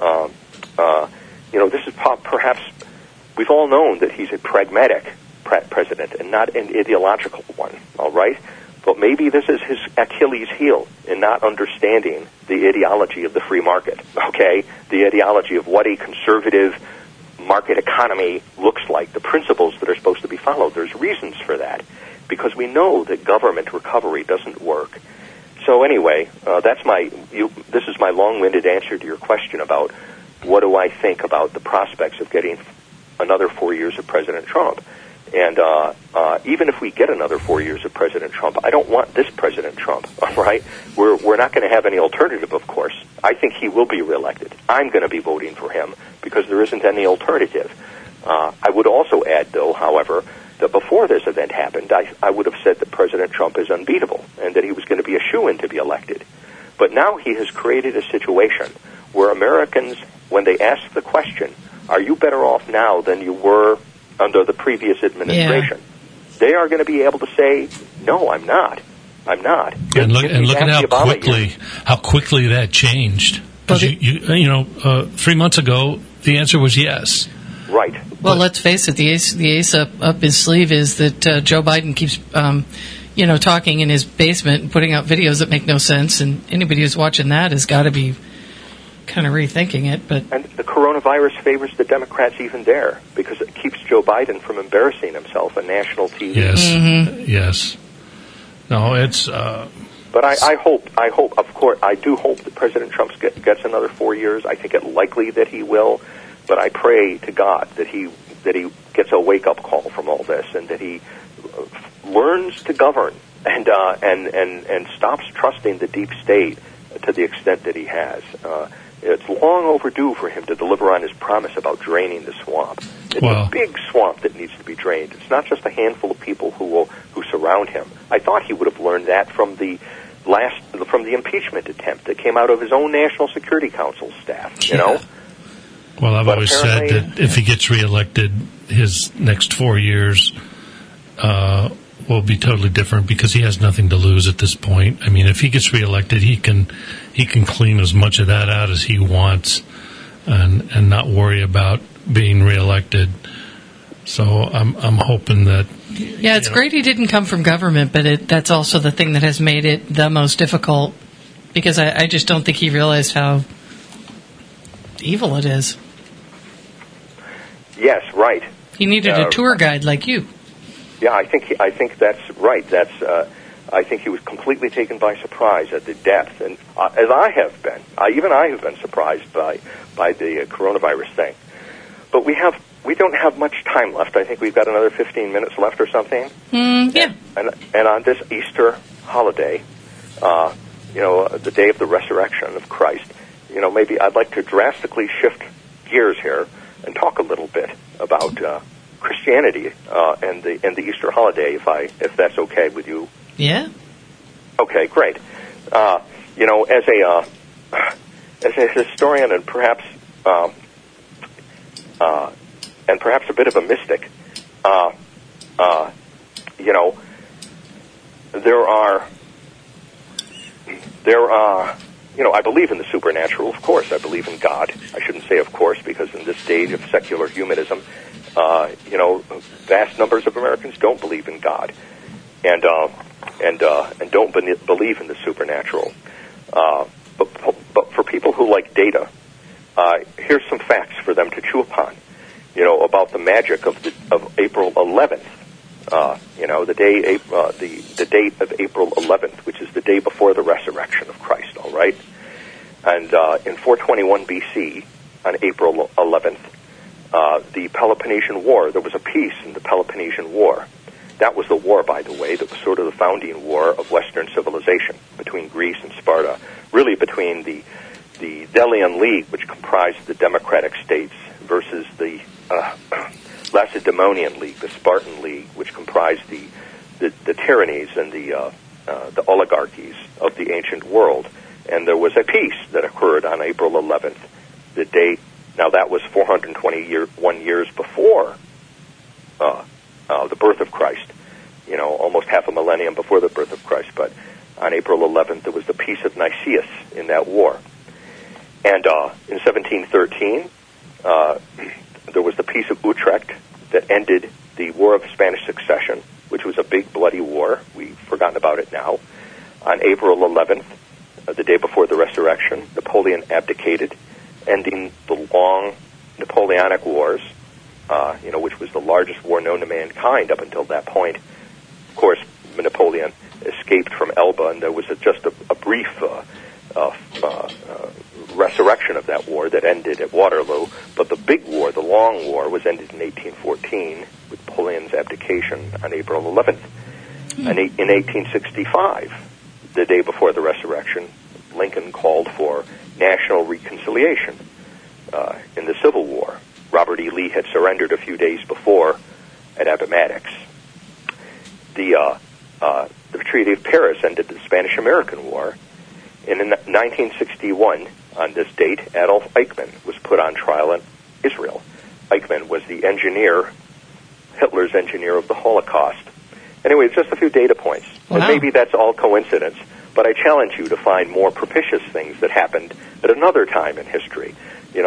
This is perhaps, we've all known that he's a pragmatic president and not an ideological one, all right? But maybe this is his Achilles heel in not understanding the ideology of the free market, okay? The ideology of what a conservative market economy looks like, the principles that are supposed to be followed. There's reasons for that, because we know that government recovery doesn't work. So anyway, this is my long-winded answer to your question about what do I think about the prospects of getting another 4 years of President Trump. And even if we get another 4 years of President Trump, I don't want this President Trump, all right? We're not going to have any alternative, of course. I think he will be reelected. I'm going to be voting for him because there isn't any alternative. I would also add, though, however, that before this event happened, I would have said that President Trump is unbeatable and that he was going to be a shoo-in to be elected. But now he has created a situation where Americans, when they ask the question, are you better off now than you were under the previous administration? Yeah. They are going to be able to say, no, I'm not. I'm not. And look at how quickly that changed. Because 3 months ago, the answer was yes. Right. Well, let's face it. The ace up his sleeve is that Joe Biden keeps talking in his basement and putting out videos that make no sense. And anybody who's watching that has got to be kind of rethinking it. But And the coronavirus favors the Democrats even there because it keeps Joe Biden from embarrassing himself on national TV. Yes, yes. No, it's. But I hope, of course, I do hope that President Trump gets another 4 years. I think it likely that he will, but I pray to God that he gets a wake-up call from all this and that he learns to govern and stops trusting the deep state to the extent that he has. It's long overdue for him to deliver on his promise about draining the swamp. It's a big swamp that needs to be drained. It's not just a handful of people who surround him. I thought he would have learned that from the impeachment attempt that came out of his own National Security Council staff. You know. Well, I've But always said that if he gets reelected, his next 4 years will be totally different because he has nothing to lose at this point. I mean, if he gets reelected, he can clean as much of that out as he wants and not worry about being reelected. So I'm hoping that. yeah, it's great he didn't come from government, but that's also the thing that has made it the most difficult because I just don't think he realized how evil it is. Yes, right. He needed a tour guide like you. Yeah, I think that's right. I think he was completely taken by surprise at the depth, and as I have been. Even I have been surprised by the coronavirus thing. But we don't have much time left. I think we've got another 15 minutes left or something. Yeah. And on this Easter holiday, the day of the resurrection of Christ, maybe I'd like to drastically shift gears here and talk a little bit about Christianity and the Easter holiday, if that's okay with you. Yeah. Okay, great. As a historian and perhaps a bit of a mystic, I believe in the supernatural, of course. I believe in God. I shouldn't say of course, because in this stage of secular humanism, vast numbers of Americans don't believe in God and don't believe in the supernatural. But for people who like data, here's some facts for them to chew upon. About the magic of April 11th. The date of April 11th, which is the day before the resurrection of Christ. All right, and in 421 BC, on April 11th, the Peloponnesian War. There was a peace in the Peloponnesian War. That was the war, by the way, that was sort of the founding war of Western civilization between Greece and Sparta. Really, between the Delian League, which comprised the democratic states, versus the Lacedaemonian League, the Spartan League, which comprised the tyrannies and the oligarchies of the ancient world. And there was a peace that occurred on April 11th, the day. Now that was 421 years before the birth of Christ. Almost half a millennium before the birth of Christ. But on April 11th, there was the Peace of Nicaea in that war. And in 1713. There was the Peace of Utrecht that ended the War of Spanish Succession, which was a big, bloody war. We've forgotten about it now. On April 11th, the day before the resurrection, Napoleon abdicated, ending the long Napoleonic Wars, which was the largest war known to mankind up until that point. Of course, Napoleon escaped from Elba, and there was just a brief resurrection of that war that ended at Waterloo. But the big war, the long war, was ended in 1814 with Napoleon's abdication on April 11th. And in 1865, the day before the resurrection, Lincoln called for national reconciliation in the Civil War. Robert E. Lee had surrendered a few days before at Appomattox. The Treaty of Paris ended the Spanish-American War. And in 1961, on this date, Adolf Eichmann was put on trial in Israel. Eichmann was the engineer, Hitler's engineer of the Holocaust. Anyway, it's just a few data points. Wow. And maybe that's all coincidence, but I challenge you to find more propitious things that happened at another time in history.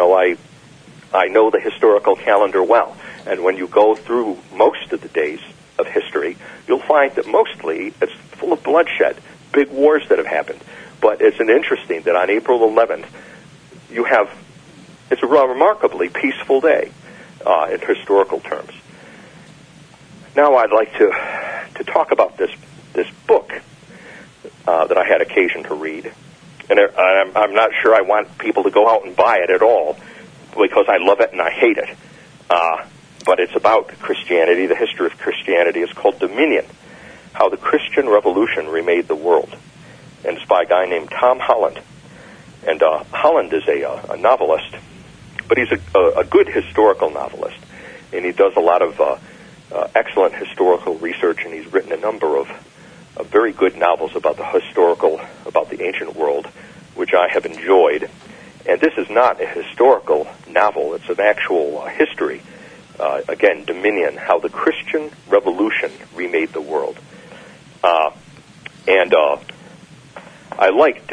I know the historical calendar well, and when you go through most of the days of history, you'll find that mostly it's full of bloodshed, big wars that have happened. But it's interesting that on April 11th, it's a remarkably peaceful day in historical terms. Now I'd like to talk about this book that I had occasion to read. And I'm not sure I want people to go out and buy it at all, because I love it and I hate it. But it's about Christianity. The history of Christianity is called Dominion, How the Christian Revolution Remade the World. And it's by a guy named Tom Holland. And Holland is a novelist, but he's a good historical novelist. And he does a lot of excellent historical research, and he's written a number of very good novels about the ancient world, which I have enjoyed. And this is not a historical novel. It's an actual history. Again, Dominion, How the Christian Revolution Remade the World. And I liked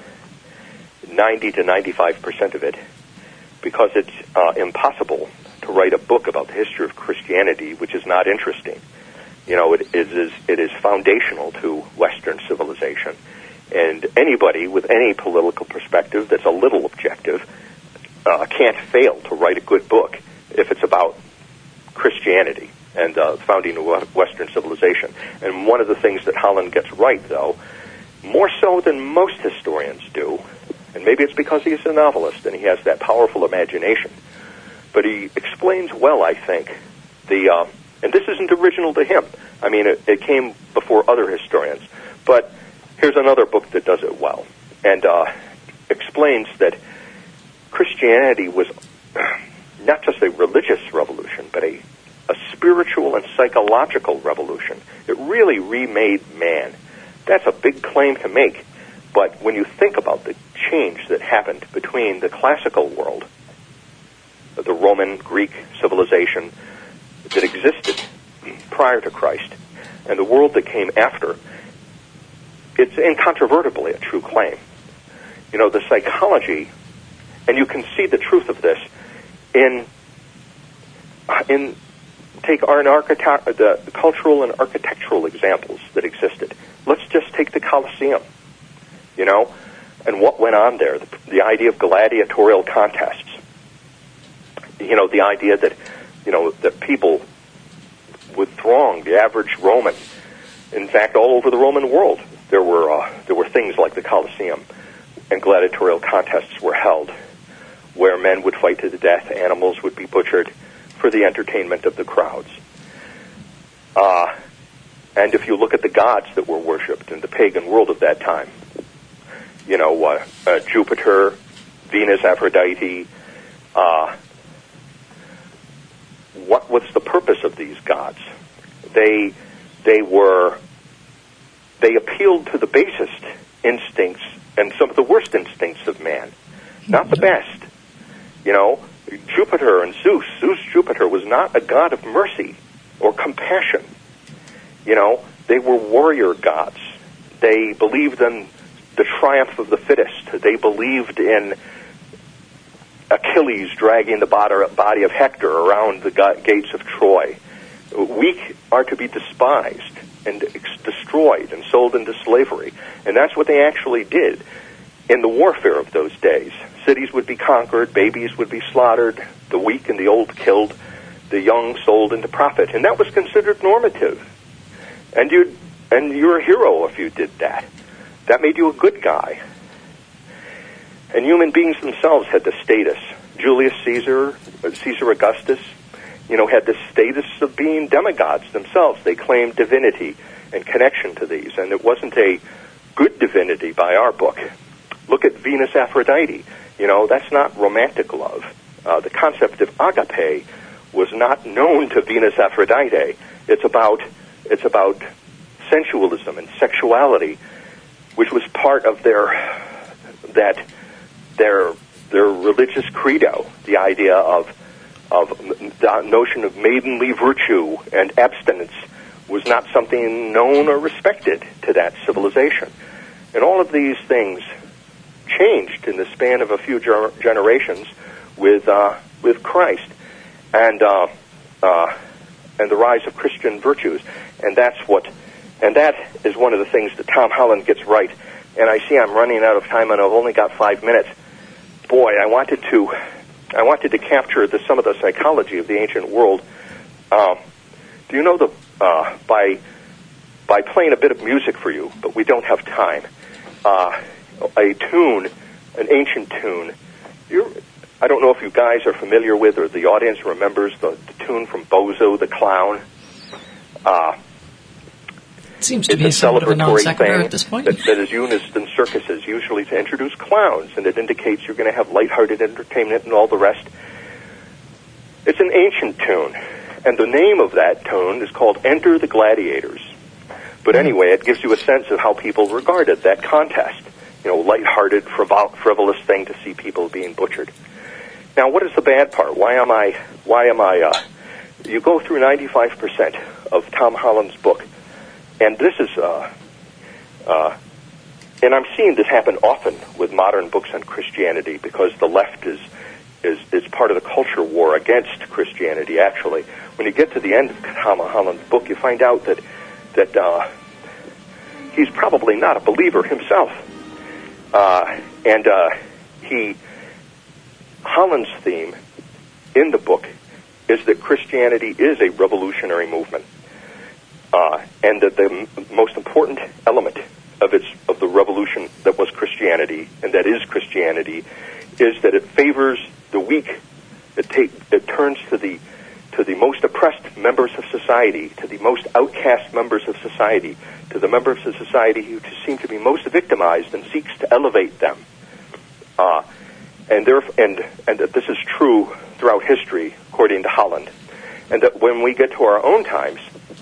90 to 95% of it, because it's impossible to write a book about the history of Christianity which is not interesting. You know, it is foundational to Western civilization. And anybody with any political perspective that's a little objective can't fail to write a good book if it's about Christianity and the founding of Western civilization. And one of the things that Holland gets right, though, more so than most historians do, and maybe it's because he's a novelist and he has that powerful imagination, but he explains well, I think, and this isn't original to him. I mean, it came before other historians, but here's another book that does it well, and explains that Christianity was not just a religious revolution, but a spiritual and psychological revolution. It really remade man. That's a big claim to make, but when you think about the change that happened between the classical world, the Roman, Greek civilization that existed prior to Christ, and the world that came after, it's incontrovertibly a true claim. You know, the psychology, and you can see the truth of this in take the cultural and architectural examples that existed. Let's just take the Colosseum, you know, and what went on there, the idea of gladiatorial contests. You know, the idea that, you know, that people would throng the average Roman. In fact, all over the Roman world, there were things like the Colosseum, and gladiatorial contests were held, where men would fight to the death, animals would be butchered for the entertainment of the crowds. And if you look at the gods that were worshipped in the pagan world of that time, you know, Jupiter, Venus, Aphrodite, what was the purpose of these gods? They appealed to the basest instincts and some of the worst instincts of man, not the best. You know, Jupiter and Zeus, Jupiter, was not a god of mercy or compassion. You know, they were warrior gods. They believed in the triumph of the fittest. They believed in Achilles dragging the body of Hector around the gates of Troy. Weak are to be despised and destroyed and sold into slavery. And that's what they actually did in the warfare of those days. Cities would be conquered, babies would be slaughtered, the weak and the old killed, the young sold into profit. And that was considered normative. And you're a hero if you did that. That made you a good guy. And human beings themselves had the status. Julius Caesar, Caesar Augustus, you know, had the status of being demigods themselves. They claimed divinity and connection to these, and it wasn't a good divinity by our book. Look at Venus Aphrodite. You know, that's not romantic love. The concept of agape was not known to Venus Aphrodite. It's about sensualism and sexuality, which was part of their religious credo, the idea of the notion of maidenly virtue and abstinence was not something known or respected to that civilization. And all of these things changed in the span of a few generations with Christ. And the rise of Christian virtues, and that is one of the things that Tom Holland gets right. And I see I'm running out of time, and I've only got 5 minutes. Boy, I wanted to capture some of the psychology of the ancient world. Do you know by playing a bit of music for you, but we don't have time, a tune, an ancient tune. I don't know if you guys are familiar with, or the audience remembers the tune from Bozo the Clown. Seems to be somewhat of a non sequitur at this point. That is used in circuses, usually to introduce clowns, and it indicates you're going to have lighthearted entertainment and all the rest. It's an ancient tune, and the name of that tune is called Enter the Gladiators. But anyway, it gives you a sense of how people regarded that contest. Lighthearted, frivolous thing to see people being butchered. Now, what is the bad part? Why am I, you go through 95% of Tom Holland's book, and this is, and I'm seeing this happen often with modern books on Christianity, because the left is part of the culture war against Christianity, actually. When you get to the end of Tom Holland's book, you find out that he's probably not a believer himself. Holland's theme in the book is that Christianity is a revolutionary movement, and that the most important element of the revolution that was Christianity, and that is Christianity, is that it favors the weak. It turns to the most oppressed members of society, to the most outcast members of society, to the members of society who seem to be most victimized, and seeks to elevate them. And that this is true throughout history, according to Holland. And that when we get to our own times,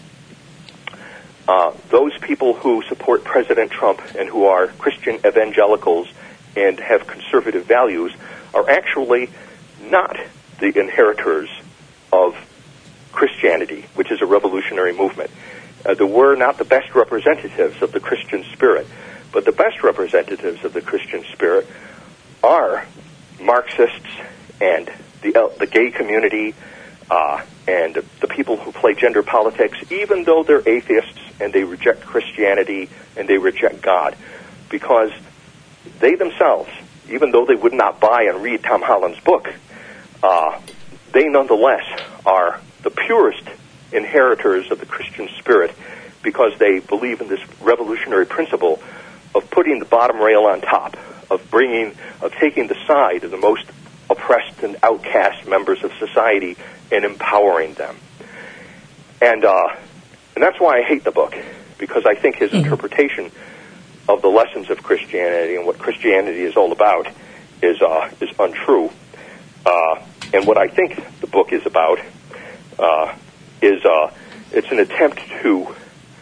those people who support President Trump and who are Christian evangelicals and have conservative values are actually not the inheritors of Christianity, which is a revolutionary movement. We're not the best representatives of the Christian spirit, but the best representatives of the Christian spirit are Marxists and the gay community and the people who play gender politics, even though they're atheists and they reject Christianity and they reject God, because they themselves, even though they would not buy and read Tom Holland's book, they nonetheless are the purest inheritors of the Christian spirit, because they believe in this revolutionary principle of putting the bottom rail on top, of taking the side of the most oppressed and outcast members of society and empowering them. And that's why I hate the book, because I think his interpretation of the lessons of Christianity and what Christianity is all about is untrue. And what I think the book is about is it's an attempt to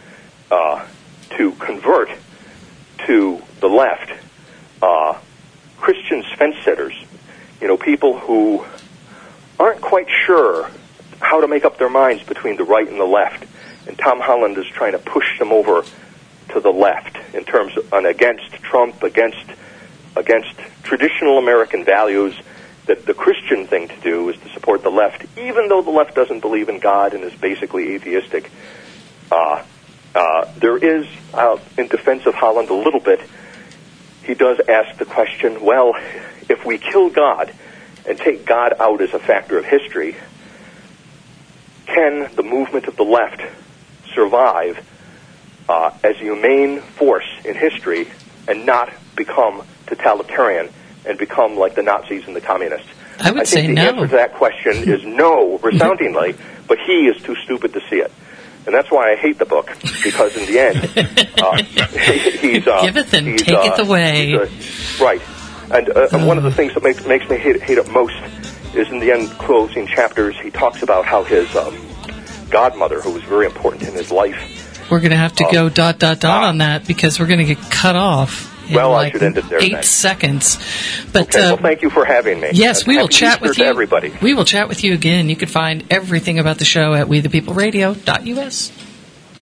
convert to the left Christian fence-sitters, people who aren't quite sure how to make up their minds between the right and the left. And Tom Holland is trying to push them over to the left in terms of against Trump, against traditional American values. That the Christian thing to do is to support the left, even though the left doesn't believe in God and is basically atheistic. There is, in defense of Holland a little bit, he does ask the question, well, if we kill God and take God out as a factor of history, can the movement of the left survive as a humane force in history and not become totalitarian and become like the Nazis and the communists? I would say think the answer to that question is no, resoundingly, but he is too stupid to see it. And that's why I hate the book, because in the end, giveth and taketh away. Right. And one of the things that makes me hate it most is in the end closing chapters, he talks about how his godmother, who was very important in his life. We're going to have to go ... on that, because we're going to get cut off. Well, like I should end it there 8 then. seconds. But, okay, well, thank you for having me. Yes, we will chat with you. Everybody. We will chat with you again. You can find everything about the show at wethepeopleradio.us.